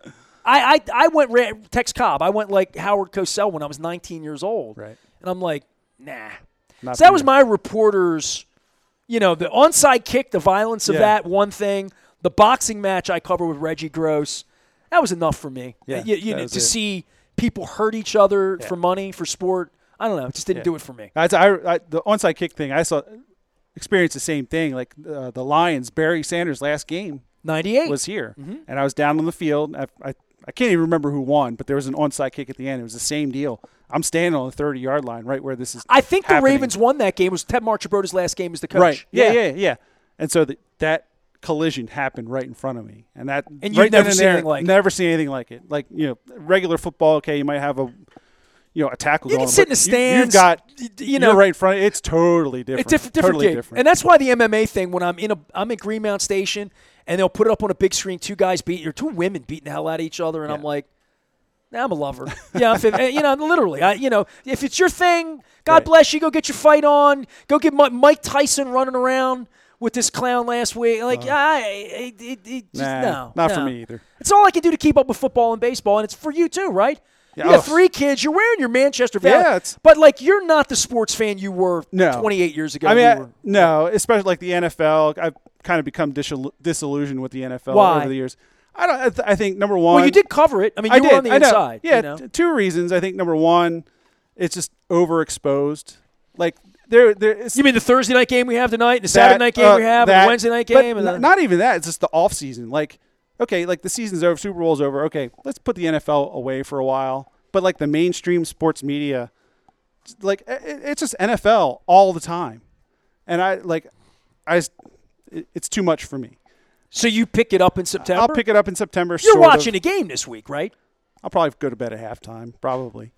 I I, I went ra- Tex Cobb. I went like Howard Cosell when I was nineteen years old. Right. And I'm like, nah. Not so that for was you. my reporter's, you know, the onside kick, the violence of Yeah. that, one thing. The boxing match I covered with Reggie Gross, that was enough for me. Yeah, you, you that know, was to it. see people hurt each other Yeah. for money, for sport. I don't know. It just didn't Yeah. do it for me. I, I, I, the onside kick thing, I saw experienced the same thing. Like uh, the Lions, Barry Sanders' last game ninety-eight was here, Mm-hmm. and I was down on the field. I, I I can't even remember who won, but there was an onside kick at the end. It was the same deal. I'm standing on the thirty-yard line, right where this is. I think the happening. Ravens won that game. It was Ted Marchibroda's last game as the coach. Right. Yeah, yeah, yeah. And so the, that collision happened right in front of me, and that And you've right then never and seen there, anything like it. never seen anything like it. Like you know, regular football. Okay, you might have a you know a tackle You going. can sit in but the you- stands. You've got y- you know, you're right in front. Of, it's totally different. It's different, different totally gig. different. And that's why the M M A thing, when I'm in a, I'm at Greenmount Station, and they'll put it up on a big screen, two guys beating, or two women beating the hell out of each other, and I'm Yeah. like, nah, I'm a lover. Yeah, I'm, fif- you know, literally. I, you know, if it's your thing, God Right. bless you. Go get your fight on. Go get Mi- Mike Tyson running around with this clown last week. Like, I, it, it, it just, Nah, no, not no. for me either. It's all I can do to keep up with football and baseball, and it's for you too, right? Yeah, You got oh. three kids. You're wearing your Manchester Valley. Yeah, it's- but like you're not the sports fan you were No. twenty-eight years ago. I mean, You I, were- no, especially like the N F L. I've kind of become disillu- disillusioned with the N F L Why? over the years. I don't. I, th- I think number one. well, you did cover it. I mean, you I were did. on the I know. inside. Yeah, you know? t- two reasons. I think number one, it's just overexposed. Like there, there is You mean the Thursday night game we have tonight, the Saturday night game uh, we have, and that- the Wednesday night but game, and n- the, not even that. It's just the off season. Like, okay, like the season's over, Super Bowl's over. Okay, let's put the N F L away for a while. But like the mainstream sports media, like it, it's just N F L all the time, and I like, I, just, it, it's too much for me. so you pick it up in September. I'll pick it up in September. You're sort watching Of. a game this week, right? I'll probably go to bed at halftime, probably.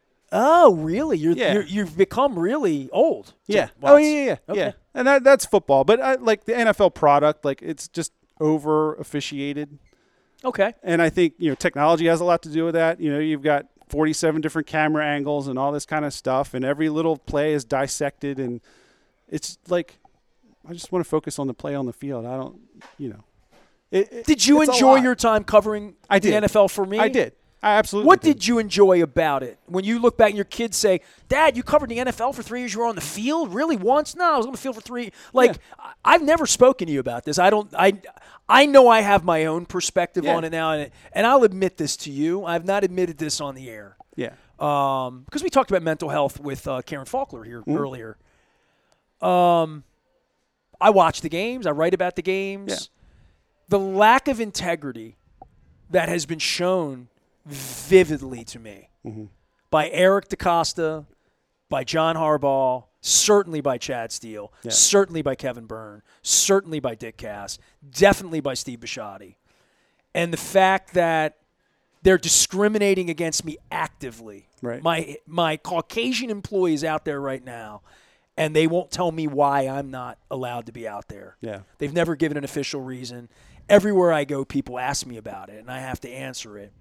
Oh, really? You're, Yeah. you're you've become really old. to Yeah. watch. Oh, yeah, yeah, yeah. Okay. yeah. And that that's football, but I, like the N F L product, like it's just over officiated, Okay. and I think you know technology has a lot to do with that. You know, you've got forty-seven different camera angles and all this kind of stuff, and every little play is dissected, and it's like I just want to focus on the play on the field. I don't, you know. It, it, Did you it's a enjoy lot. your time covering I the did. N F L for me? I did. I absolutely. What did you enjoy about it? When you look back and your kids say, Dad, you covered the N F L for three years. You were on the field? Really? Once? No, I was on the field for three. Like, Yeah. I- I've never spoken to you about this. I don't, I, I know I have my own perspective Yeah. on it now, and, and I'll admit this to you. I've not admitted this on the air. Yeah. Um, because we talked about mental health with uh, Karen Faulkner here Mm-hmm. earlier. Um, I watch the games. I write about the games. Yeah. The lack of integrity that has been shown vividly to me Mm-hmm. by Eric DaCosta, by John Harbaugh, certainly by Chad Steele, Yeah. certainly by Kevin Byrne, certainly by Dick Cass, definitely by Steve Bisciotti. And the fact that they're discriminating against me actively. Right. My my Caucasian employees out there right now, and they won't tell me why I'm not allowed to be out there. Yeah. They've never given an official reason. Everywhere I go, people ask me about it, and I have to answer it.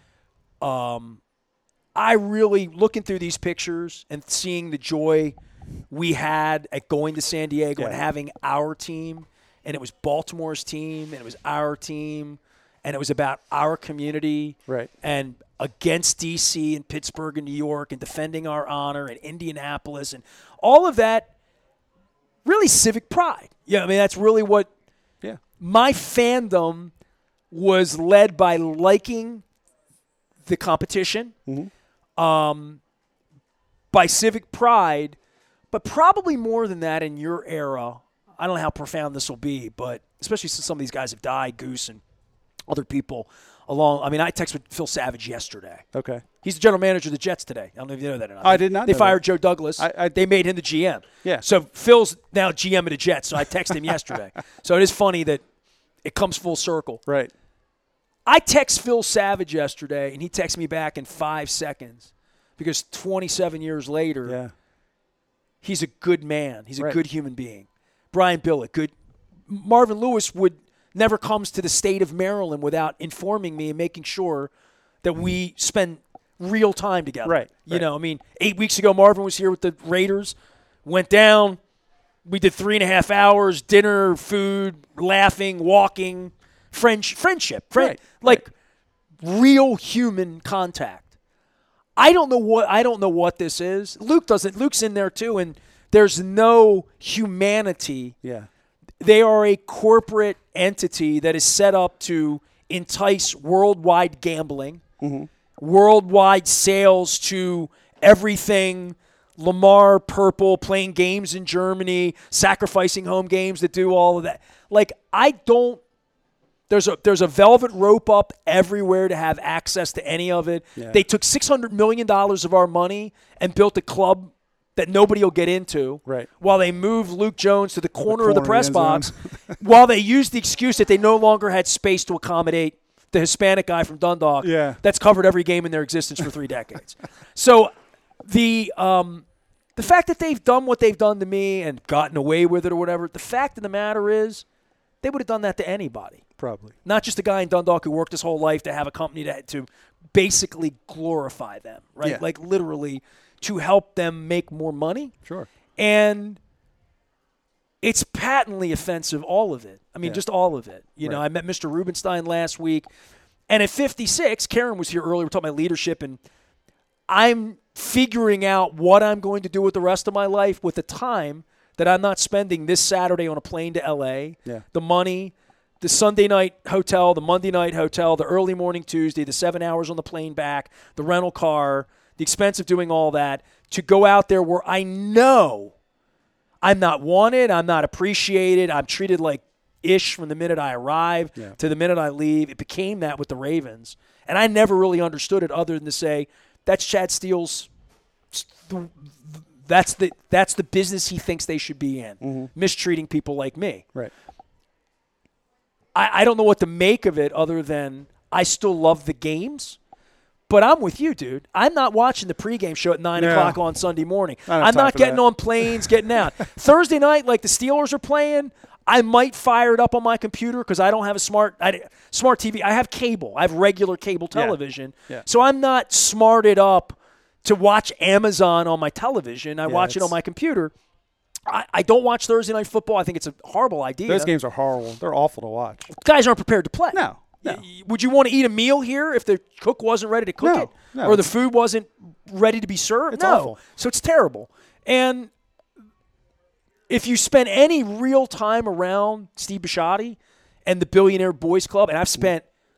Um, I really, looking through these pictures and seeing the joy we had at going to San Diego Yeah. and having our team, and it was Baltimore's team, and it was our team, and it was about our community, Right. and against D C and Pittsburgh and New York and defending our honor and Indianapolis and all of that, really civic pride. Yeah, I mean, that's really what Yeah. my fandom was led by liking the competition, Mm-hmm. um, by civic pride, but probably more than that in your era. I don't know how profound this will be, but especially since some of these guys have died, Goose and other people along. I mean, I texted with Phil Savage yesterday. Okay. He's the general manager of the Jets today. I don't know if you know that or not. I did not They know fired that. Joe Douglas. I- I- they made him the G M. Yeah. So Phil's now G M of the Jets. So I texted him yesterday. So it is funny that it comes full circle. Right. I text Phil Savage yesterday, and he texted me back in five seconds because twenty-seven years later, Yeah. he's a good man. He's a Right. good human being. Brian Billick, good. Marvin Lewis would never comes to the state of Maryland without informing me and making sure that we spend real time together. Right. You right. know, I mean, eight weeks ago, Marvin was here with the Raiders, went down. We did three and a half hours, dinner, food, laughing, walking, French, friendship. Friend, Right. Like right. real human contact. I don't know what I don't know what this is. Luke doesn't. Luke's in there too, and there's no humanity. Yeah. They are a corporate entity that is set up to entice worldwide gambling, Mm-hmm. worldwide sales to everything. Lamar Purple playing games in Germany, sacrificing home games to do all of that. Like, I don't There's a there's a velvet rope up everywhere to have access to any of it. Yeah. They took six hundred million dollars of our money and built a club that nobody will get into. Right. While they moved Luke Jones to the corner, corner of the of press the end box, zone. while they used the excuse that they no longer had space to accommodate the Hispanic guy from Dundalk Yeah. that's covered every game in their existence for three decades. So the um, the fact that they've done what they've done to me and gotten away with it or whatever, the fact of the matter is they would have done that to anybody. Probably. Not just a guy in Dundalk who worked his whole life to have a company to, to basically glorify them, right? Yeah. Like literally to help them make more money. Sure. And it's patently offensive, all of it. I mean, Yeah. just all of it. You know, Right. I met Mister Rubenstein last week. And at fifty-six, Karen was here earlier. We're talking about leadership. And I'm figuring out what I'm going to do with the rest of my life with the time that I'm not spending this Saturday on a plane to L A, Yeah. the money, the Sunday night hotel, the Monday night hotel, the early morning Tuesday, the seven hours on the plane back, the rental car, the expense of doing all that, to go out there where I know I'm not wanted, I'm not appreciated, I'm treated like ish from the minute I arrive Yeah. to the minute I leave. It became that with the Ravens. And I never really understood it other than to say, that's Chad Steele's that's the that's the business he thinks they should be in, Mm-hmm. mistreating people like me. Right. I, I don't know what to make of it other than I still love the games. But I'm with you, dude. I'm not watching the pregame show at nine No. o'clock on Sunday morning. I don't have I'm time not for getting that. on planes, getting out. Thursday night, like the Steelers are playing, I might fire it up on my computer because I don't have a smart I, smart T V. I have cable. I have regular cable Yeah. television. Yeah. So I'm not smarted up to watch Amazon on my television. I Yeah, watch it on it's- my computer. I, I don't watch Thursday Night Football. I think it's a horrible idea. Those games are horrible. They're awful to watch. Guys aren't prepared to play. No. No. Y- Would you want to eat a meal here if the cook wasn't ready to cook No, it? no, or the it's- food wasn't ready to be served? It's no. awful. So it's terrible. And if you spend any real time around Steve Bisciotti and the Billionaire Boys Club, and I've spent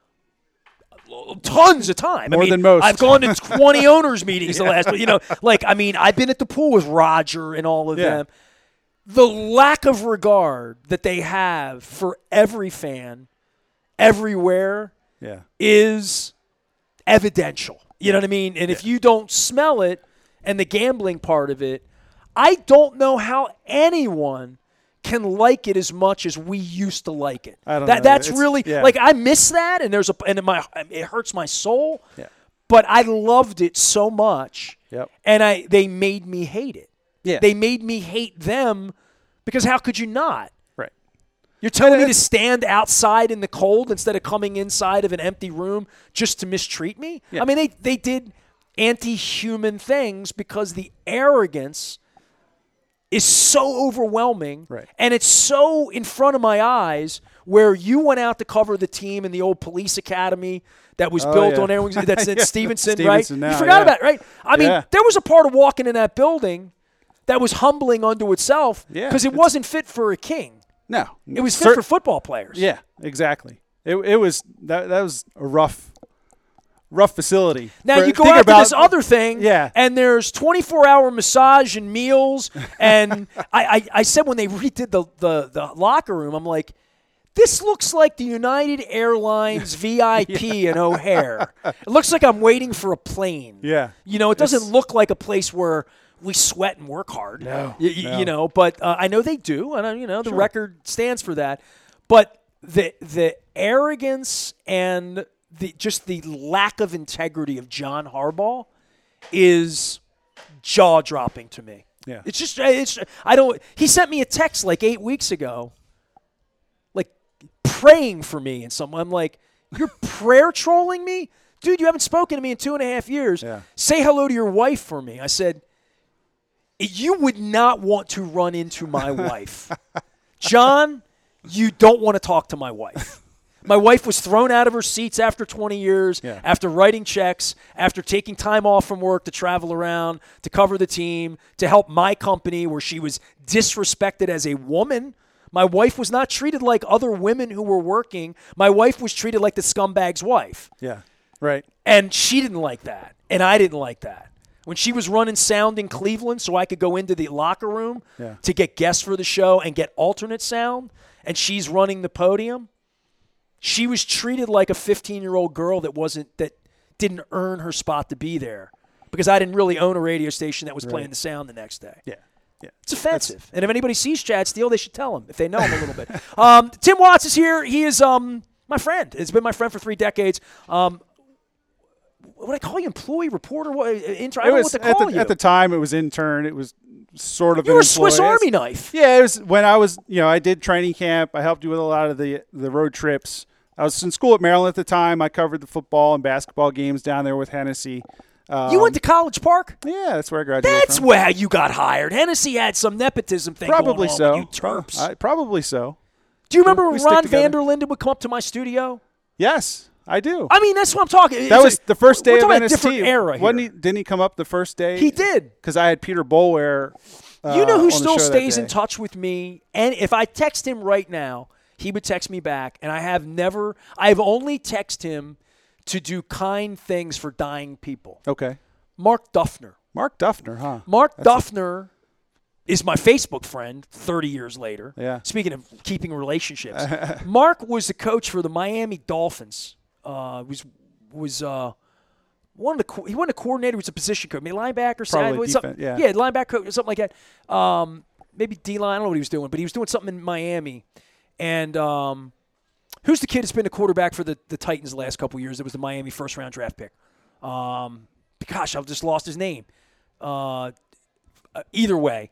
tons of time. More I mean, than most. I've gone to twenty owners meetings the last, you know, like, I mean, I've been at the pool with Roger and all of Yeah. them. The lack of regard that they have for every fan everywhere Yeah. is evidential. You know what I mean? And if you don't smell it and the gambling part of it, I don't know how anyone can like it as much as we used to like it. I don't that know. that's It's- really yeah. like I miss that, and there's a and it my it hurts my soul. Yeah. But I loved it so much, Yep. and I they made me hate it. Yeah. They made me hate them because how could you not? Right. You're telling me to it's- stand outside in the cold instead of coming inside of an empty room just to mistreat me? Yeah. I mean, they, they did anti-human things because the arrogance is so overwhelming, Right. and it's so in front of my eyes where you went out to cover the team in the old police academy that was Oh, built yeah. on everything. That's at Yeah. Stevenson, Stevenson right? now, you forgot yeah. about it, right? I mean, Yeah. there was a part of walking in that building that was humbling unto itself Yeah, because it it's- wasn't fit for a king. No. It was fit Cer- for football players. Yeah, exactly. It it was that that was a rough rough facility. Now For- you go think out about, to this other thing, Yeah. and there's twenty-four hour massage and meals. And I, I, I said when they redid the, the, the locker room, I'm like, this looks like the United Airlines V I P in O'Hare. It looks like I'm waiting for a plane. Yeah. You know, it doesn't It's- look like a place where we sweat and work hard. No, Y- y- no. You know, but uh, I know they do, and I, you know the Sure. record stands for that. But the the arrogance and the just the lack of integrity of John Harbaugh is jaw dropping to me. Yeah. It's just it's I don't. He sent me a text like eight weeks ago, like praying for me, and some. I'm like, you're prayer trolling me. dude, you haven't spoken to me in two and a half years. Yeah. Say hello to your wife for me. I said, you would not want to run into my wife. John, you don't want to talk to my wife. My wife was thrown out of her seats after twenty years, yeah. after writing checks, after taking time off from work to travel around, to cover the team, to help my company where she was disrespected as a woman. My wife was not treated like other women who were working. My wife was treated like the scumbag's wife. Yeah, right. And she didn't like that, and I didn't like that. When she was running sound in Cleveland so I could go into the locker room yeah. to get guests for the show and get alternate sound, and she's running the podium, she was treated like a fifteen-year-old girl that wasn't that didn't earn her spot to be there because I didn't really own a radio station that was right. playing the sound the next day. Yeah, yeah. It's offensive. That's, and if anybody sees Chad Steele, they should tell him if they know him a little bit. Um, Tim Watts is here. He is um, my friend. He's been my friend for three decades. Um, what do I call you? Employee, reporter, what, intern? I don't was, know what to call at the, you. At the time, it was intern. It was sort of you an were a Swiss employee. Army knife. Yeah, it was when I was, you know, I did training camp. I helped you with a lot of the the road trips. I was in school at Maryland at the time. I covered the football and basketball games down there with Hennessy. Um, You went to College Park? Yeah, that's where I graduated That's from. where you got hired. Hennessy had some nepotism thing Probably going on so. with you Terps. I, probably so. Do you remember we when stick Ron together. Vander Linden would come up to my studio? Yes, I do. I mean, that's what I'm talking. That It's was a- the first day we're of talking N about S T. a different era here. Wasn't he, didn't he come up the first day? He did. Because I had Peter Boulware. Uh, You know on who the still show that stays in day. touch with me? And if I text him right now, he would text me back. And I have never, I've only texted him to do kind things for dying people. Okay. Mark Duffner. Mark Duffner, huh? Mark That's Duffner is my Facebook friend thirty years later. Yeah. Speaking of keeping relationships. Mark was the coach for the Miami Dolphins. Uh, was was uh, one of the co- he wasn't a coordinator. He was a position coach, maybe linebacker, Probably side, something, defense, yeah. yeah, linebacker coach, something like that. Um, maybe D line. I don't know what he was doing, but he was doing something in Miami. And um, who's the kid that's been the quarterback for the, the Titans the last couple of years? It was the Miami first round draft pick. Um, gosh, I've just lost his name. Uh, uh, either way.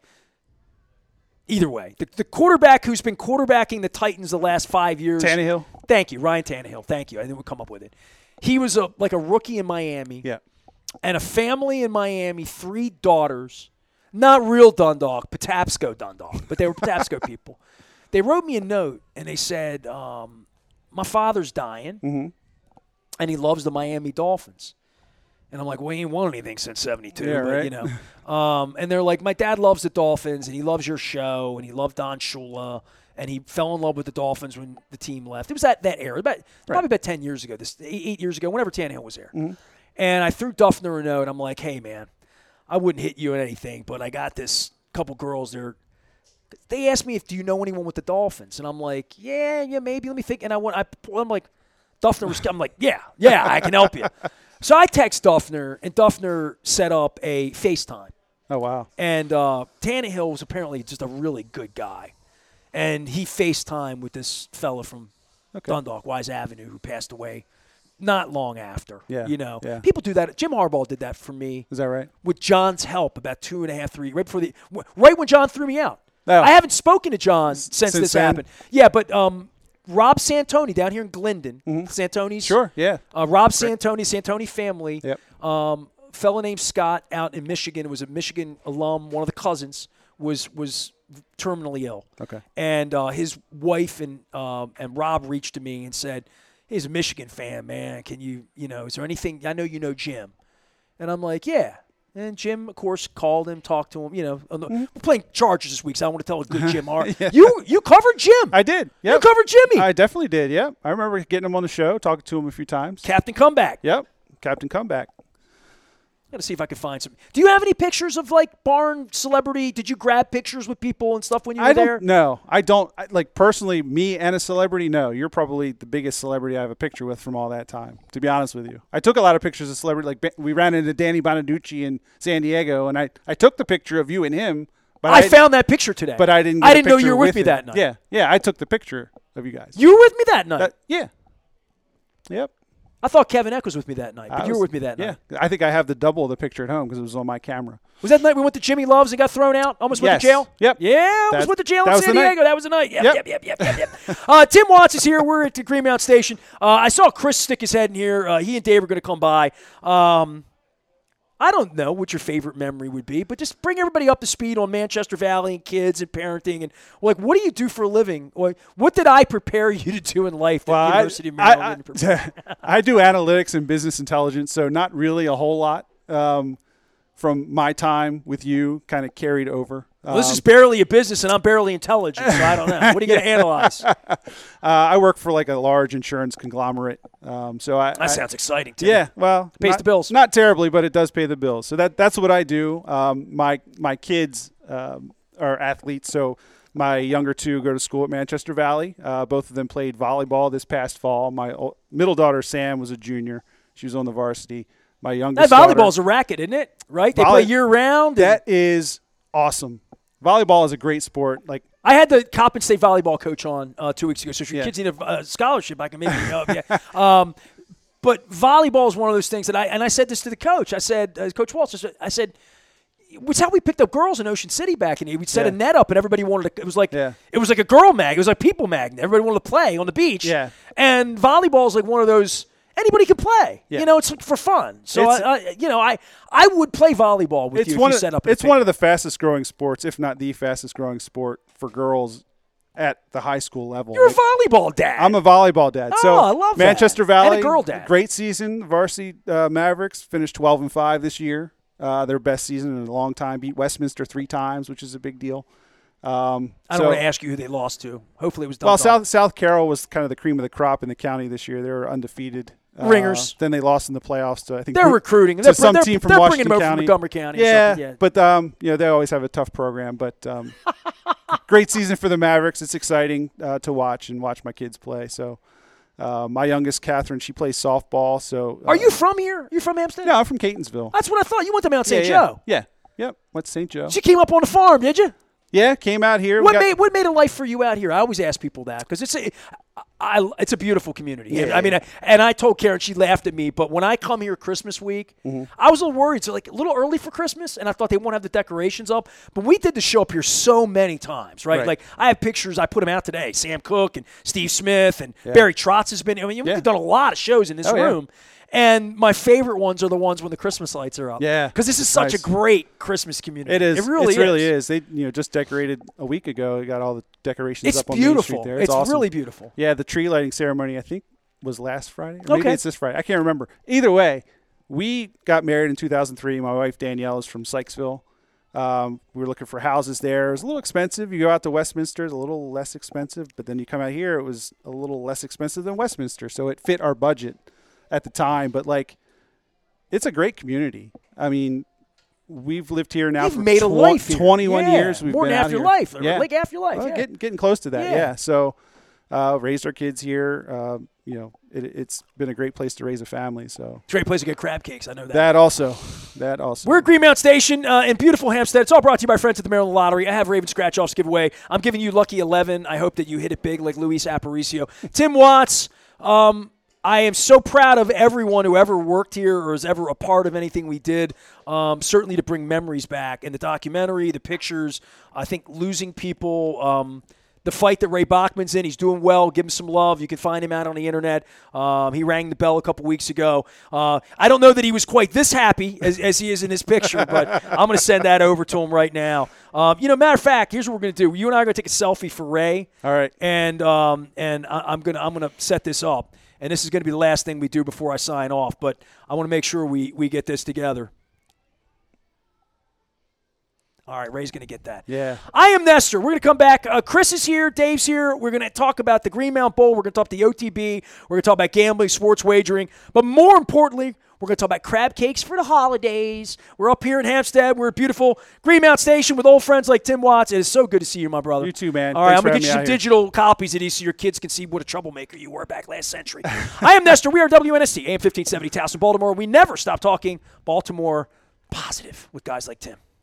Either way. The, the quarterback who's been quarterbacking the Titans the last five years. Tannehill. Thank you, Ryan Tannehill. Thank you. I didn't come up with it. He was a like a rookie in Miami. Yeah. And a family in Miami, three daughters, not real Dundalk, Patapsco Dundalk, but they were Patapsco people. They wrote me a note, and they said, um, my father's dying, Mm-hmm. and he loves the Miami Dolphins. And I'm like, well, he ain't won anything since seventy-two, Yeah, but, right. you know. Um, and they're like, my dad loves the Dolphins, and he loves your show, and he loved Don Shula, and he fell in love with the Dolphins when the team left. It was that, that era, about, probably about ten years ago, this eight, eight years ago, whenever Tannehill was there. Mm-hmm. And I threw Duffner a note. I'm like, hey, man, I wouldn't hit you at anything, but I got this couple girls there. They asked me if do you know anyone with the Dolphins, and I'm like, yeah, yeah, maybe. Let me think. And I went, I, I'm like, Duffner was. I'm like, yeah, yeah, I can help you. So I text Duffner, and Duffner set up a FaceTime. Oh, wow. And uh, Tannehill was apparently just a really good guy, and he FaceTimed with this fella from Okay. Dundalk, Wise Avenue, who passed away not long after. Yeah, You know, yeah. people do that. Jim Harbaugh did that for me Is that right? with John's help about two and a half, three, right before the, right when John threw me out. Oh. I haven't spoken to John since, since this then? happened. Yeah, but um, Rob Santoni down here in Glendon, Santoni's. Sure, yeah. Uh, Rob Santoni, Santoni family. Yep. Um, fellow named Scott out in Michigan was a Michigan alum. One of the cousins was was terminally ill. Okay. And uh, his wife and um, and Rob reached to me and said, he's a Michigan fan, man. Can you, you know, is there anything? I know you know Jim. And I'm like, yeah. And Jim, of course, called him, talked to him. You know, on the, we're playing Chargers this week, so I want to tell a good Jim Hart. Yeah. You you covered Jim. I did. You Yep. covered Jimmy. I definitely did, yep. I remember getting him on the show, talking to him a few times. Captain Comeback. Yep. Captain Comeback. Got to see if I can find some. Do you have any pictures of like barn celebrity? Did you grab pictures with people and stuff when you were I don't there? No, I don't. I, like, personally, me and a celebrity, no. You're probably the biggest celebrity I have a picture with from all that time, to be honest with you. I took a lot of pictures of celebrity. Like, we ran into Danny Bonaducci in San Diego, and I, I took the picture of you and him. But I, I found that picture today. But I didn't get I a didn't know picture you were with me him. that night. Yeah, yeah, I took the picture of you guys. You were with me that night. That, yeah. Yep. I thought Kevin Eck was with me that night, but I you was- were with me that yeah, night. I think I have the double of the picture at home because it was on my camera. Was that the night we went to Jimmy Love's and got thrown out? Almost went Yes. to jail? Yep. Yeah, almost That- went to jail that in was San the night. Diego. That was the night. Yep, Yep. yep, yep, yep, yep, yep. uh, Tim Watts is here. We're at the Greenmount Station. Uh, I saw Chris stick his head in here. Uh, he and Dave are going to come by. Um, I don't know what your favorite memory would be, but just bring everybody up to speed on Manchester Valley and kids and parenting. And, like, what do you do for a living? Or what did I prepare you to do in life at Well, the I- University of I, Maryland? I, I do analytics and business intelligence, so not really a whole lot um, from my time with you kind of carried over. Well, this Um, is barely a business, and I'm barely intelligent, so I don't know. What are you going to analyze? uh, I work for like a large insurance conglomerate, um, so I. That I, sounds exciting to me. Yeah, well, Pays not, the bills. Not terribly, but it does pay the bills. So that that's what I do. Um, my my kids um, are athletes, so my younger two go to school at Manchester Valley. Uh, both of them played volleyball this past fall. My o- middle daughter Sam was a junior; she was on the varsity. My youngest That daughter, volleyball's a racket, isn't it? Right? They Volley- play year round. that is awesome. Volleyball is a great sport. Like I had the Coppin State volleyball coach on uh, two weeks ago. So if your Yeah. kids need a uh, scholarship, I can maybe help. Yeah. Um, but volleyball is one of those things that I and I said this to the coach. I said, uh, Coach Walsh, I said, I said, it's how we picked up girls in Ocean City back in the day. We'd set a Yeah. net up and everybody wanted to. It was like Yeah. it was like a girl mag. It was like people magnet. Everybody wanted to play on the beach. Yeah. And volleyball is like one of those. Anybody can play. Yeah. You know, it's for fun. So It's- I, I, you know, I I would play volleyball with it's you if one you of, set up. it's one of the fastest growing sports, if not the fastest growing sport for girls at the high school level. You're a Like, volleyball dad. I'm a volleyball dad. Oh, so I love that. Manchester And Valley, a girl dad. great season. Varsity uh, Mavericks finished twelve and five this year. Uh, their best season in a long time. Beat Westminster three times, which is a big deal. Um, I don't so- want to ask you who they lost to. Hopefully it was Well, Dundalk. South South Carroll was kind of the cream of the crop in the county this year. They were undefeated. Uh, Ringers. Then they lost in the playoffs to I think They're Bru- recruiting. to They're, some they're, team from they're Washington bringing them over County. from Montgomery County. or Yeah, something. yeah. but um, you know they always have a tough program. But um, great season for the Mavericks. It's exciting uh, to watch and watch my kids play. So uh, my youngest Catherine, she plays softball. So uh, Are you from here? You from Hampstead? No, I'm from Catonsville. That's what I thought. You went to Mount Saint yeah, Joe. Yeah. yeah. Yep. Went to Saint Joe. She came up on the farm, did you? Yeah, came out here. We What got- made what made a life for you out here? I always ask people that because it's a, I, it's a beautiful community. Yeah, I mean, I, and I told Karen, she laughed at me, but when I come here Christmas week, Mm-hmm. I was a little worried. So like a little early for Christmas, and I thought they won't have the decorations up. But we did the show up here so many times, right? Right. Like I have pictures. I put them out today. Sam Cooke and Steve Smith and Yeah. Barry Trotz has been. I mean, we've Yeah. done a lot of shows in this Oh, yeah. room. And my favorite ones are the ones when the Christmas lights are up. Yeah. Because this is such Nice. a great Christmas community. It is. It really it really is. is. They you know just decorated a week ago. They got all the decorations It's up on Main Street beautiful. there. It's, awesome. really beautiful. Yeah, the tree lighting ceremony I think was last Friday. Or maybe Okay. it's this Friday. I can't remember. Either way, we got married in two thousand three. My wife Danielle is from Sykesville. Um, we were looking for houses there. It was a little expensive. You go out to Westminster, it's a little less expensive. But then you come out here, it was a little less expensive than Westminster. So it fit our budget at the time. But like, it's a great community. I mean, we've lived here now You've for made a tw- life here. twenty-one Yeah, years. We've more been than half out your here. life, or Yeah. like half your life. Well, yeah. getting getting close to that, Yeah. yeah. So, uh, raised our kids here. Uh, you know, it, it's been a great place to raise a family. So It's a great place to get crab cakes. I know that. that also, that also. We're at Greenmount Station uh, in beautiful Hampstead. It's all brought to you by friends at the Maryland Lottery. I have Raven scratch-offs to give away. I'm giving you Lucky eleven. I hope that you hit it big like Luis Aparicio. Tim Watts, um, I am so proud of everyone who ever worked here or is ever a part of anything we did, um, certainly to bring memories back. And the documentary, the pictures, I think losing people, um, the fight that Ray Bachman's in, he's doing well. Give him some love. You can find him out on the internet. Um, he rang the bell a couple weeks ago. Uh, I don't know that he was quite this happy as, as he is in his picture, but I'm going to send that over to him right now. Um, you know, matter of fact, here's what we're going to do. You and I are going to take a selfie for Ray. All right. And um, and I, I'm going to I'm going to set this up. And this is going to be the last thing we do before I sign off. But I want to make sure we we get this together. All right, Ray's going to get that. Yeah. I am Nestor. We're going to come back. Uh, Chris is here. Dave's here. We're going to talk about the Greenmount Bowl. We're going to talk the O T B. We're going to talk about gambling, sports wagering. But more importantly, we're going to talk about crab cakes for the holidays. We're up here in Hampstead. We're at beautiful Greenmount Station with old friends like Tim Watts. It is so good to see you, my brother. You too, man. All right, Thanks I'm going to for get you having some me out here. digital copies of these so your kids can see what a troublemaker you were back last century. I am Nestor. We are W N S T, A M fifteen seventy, Towson, Baltimore. We never stop talking Baltimore positive with guys like Tim.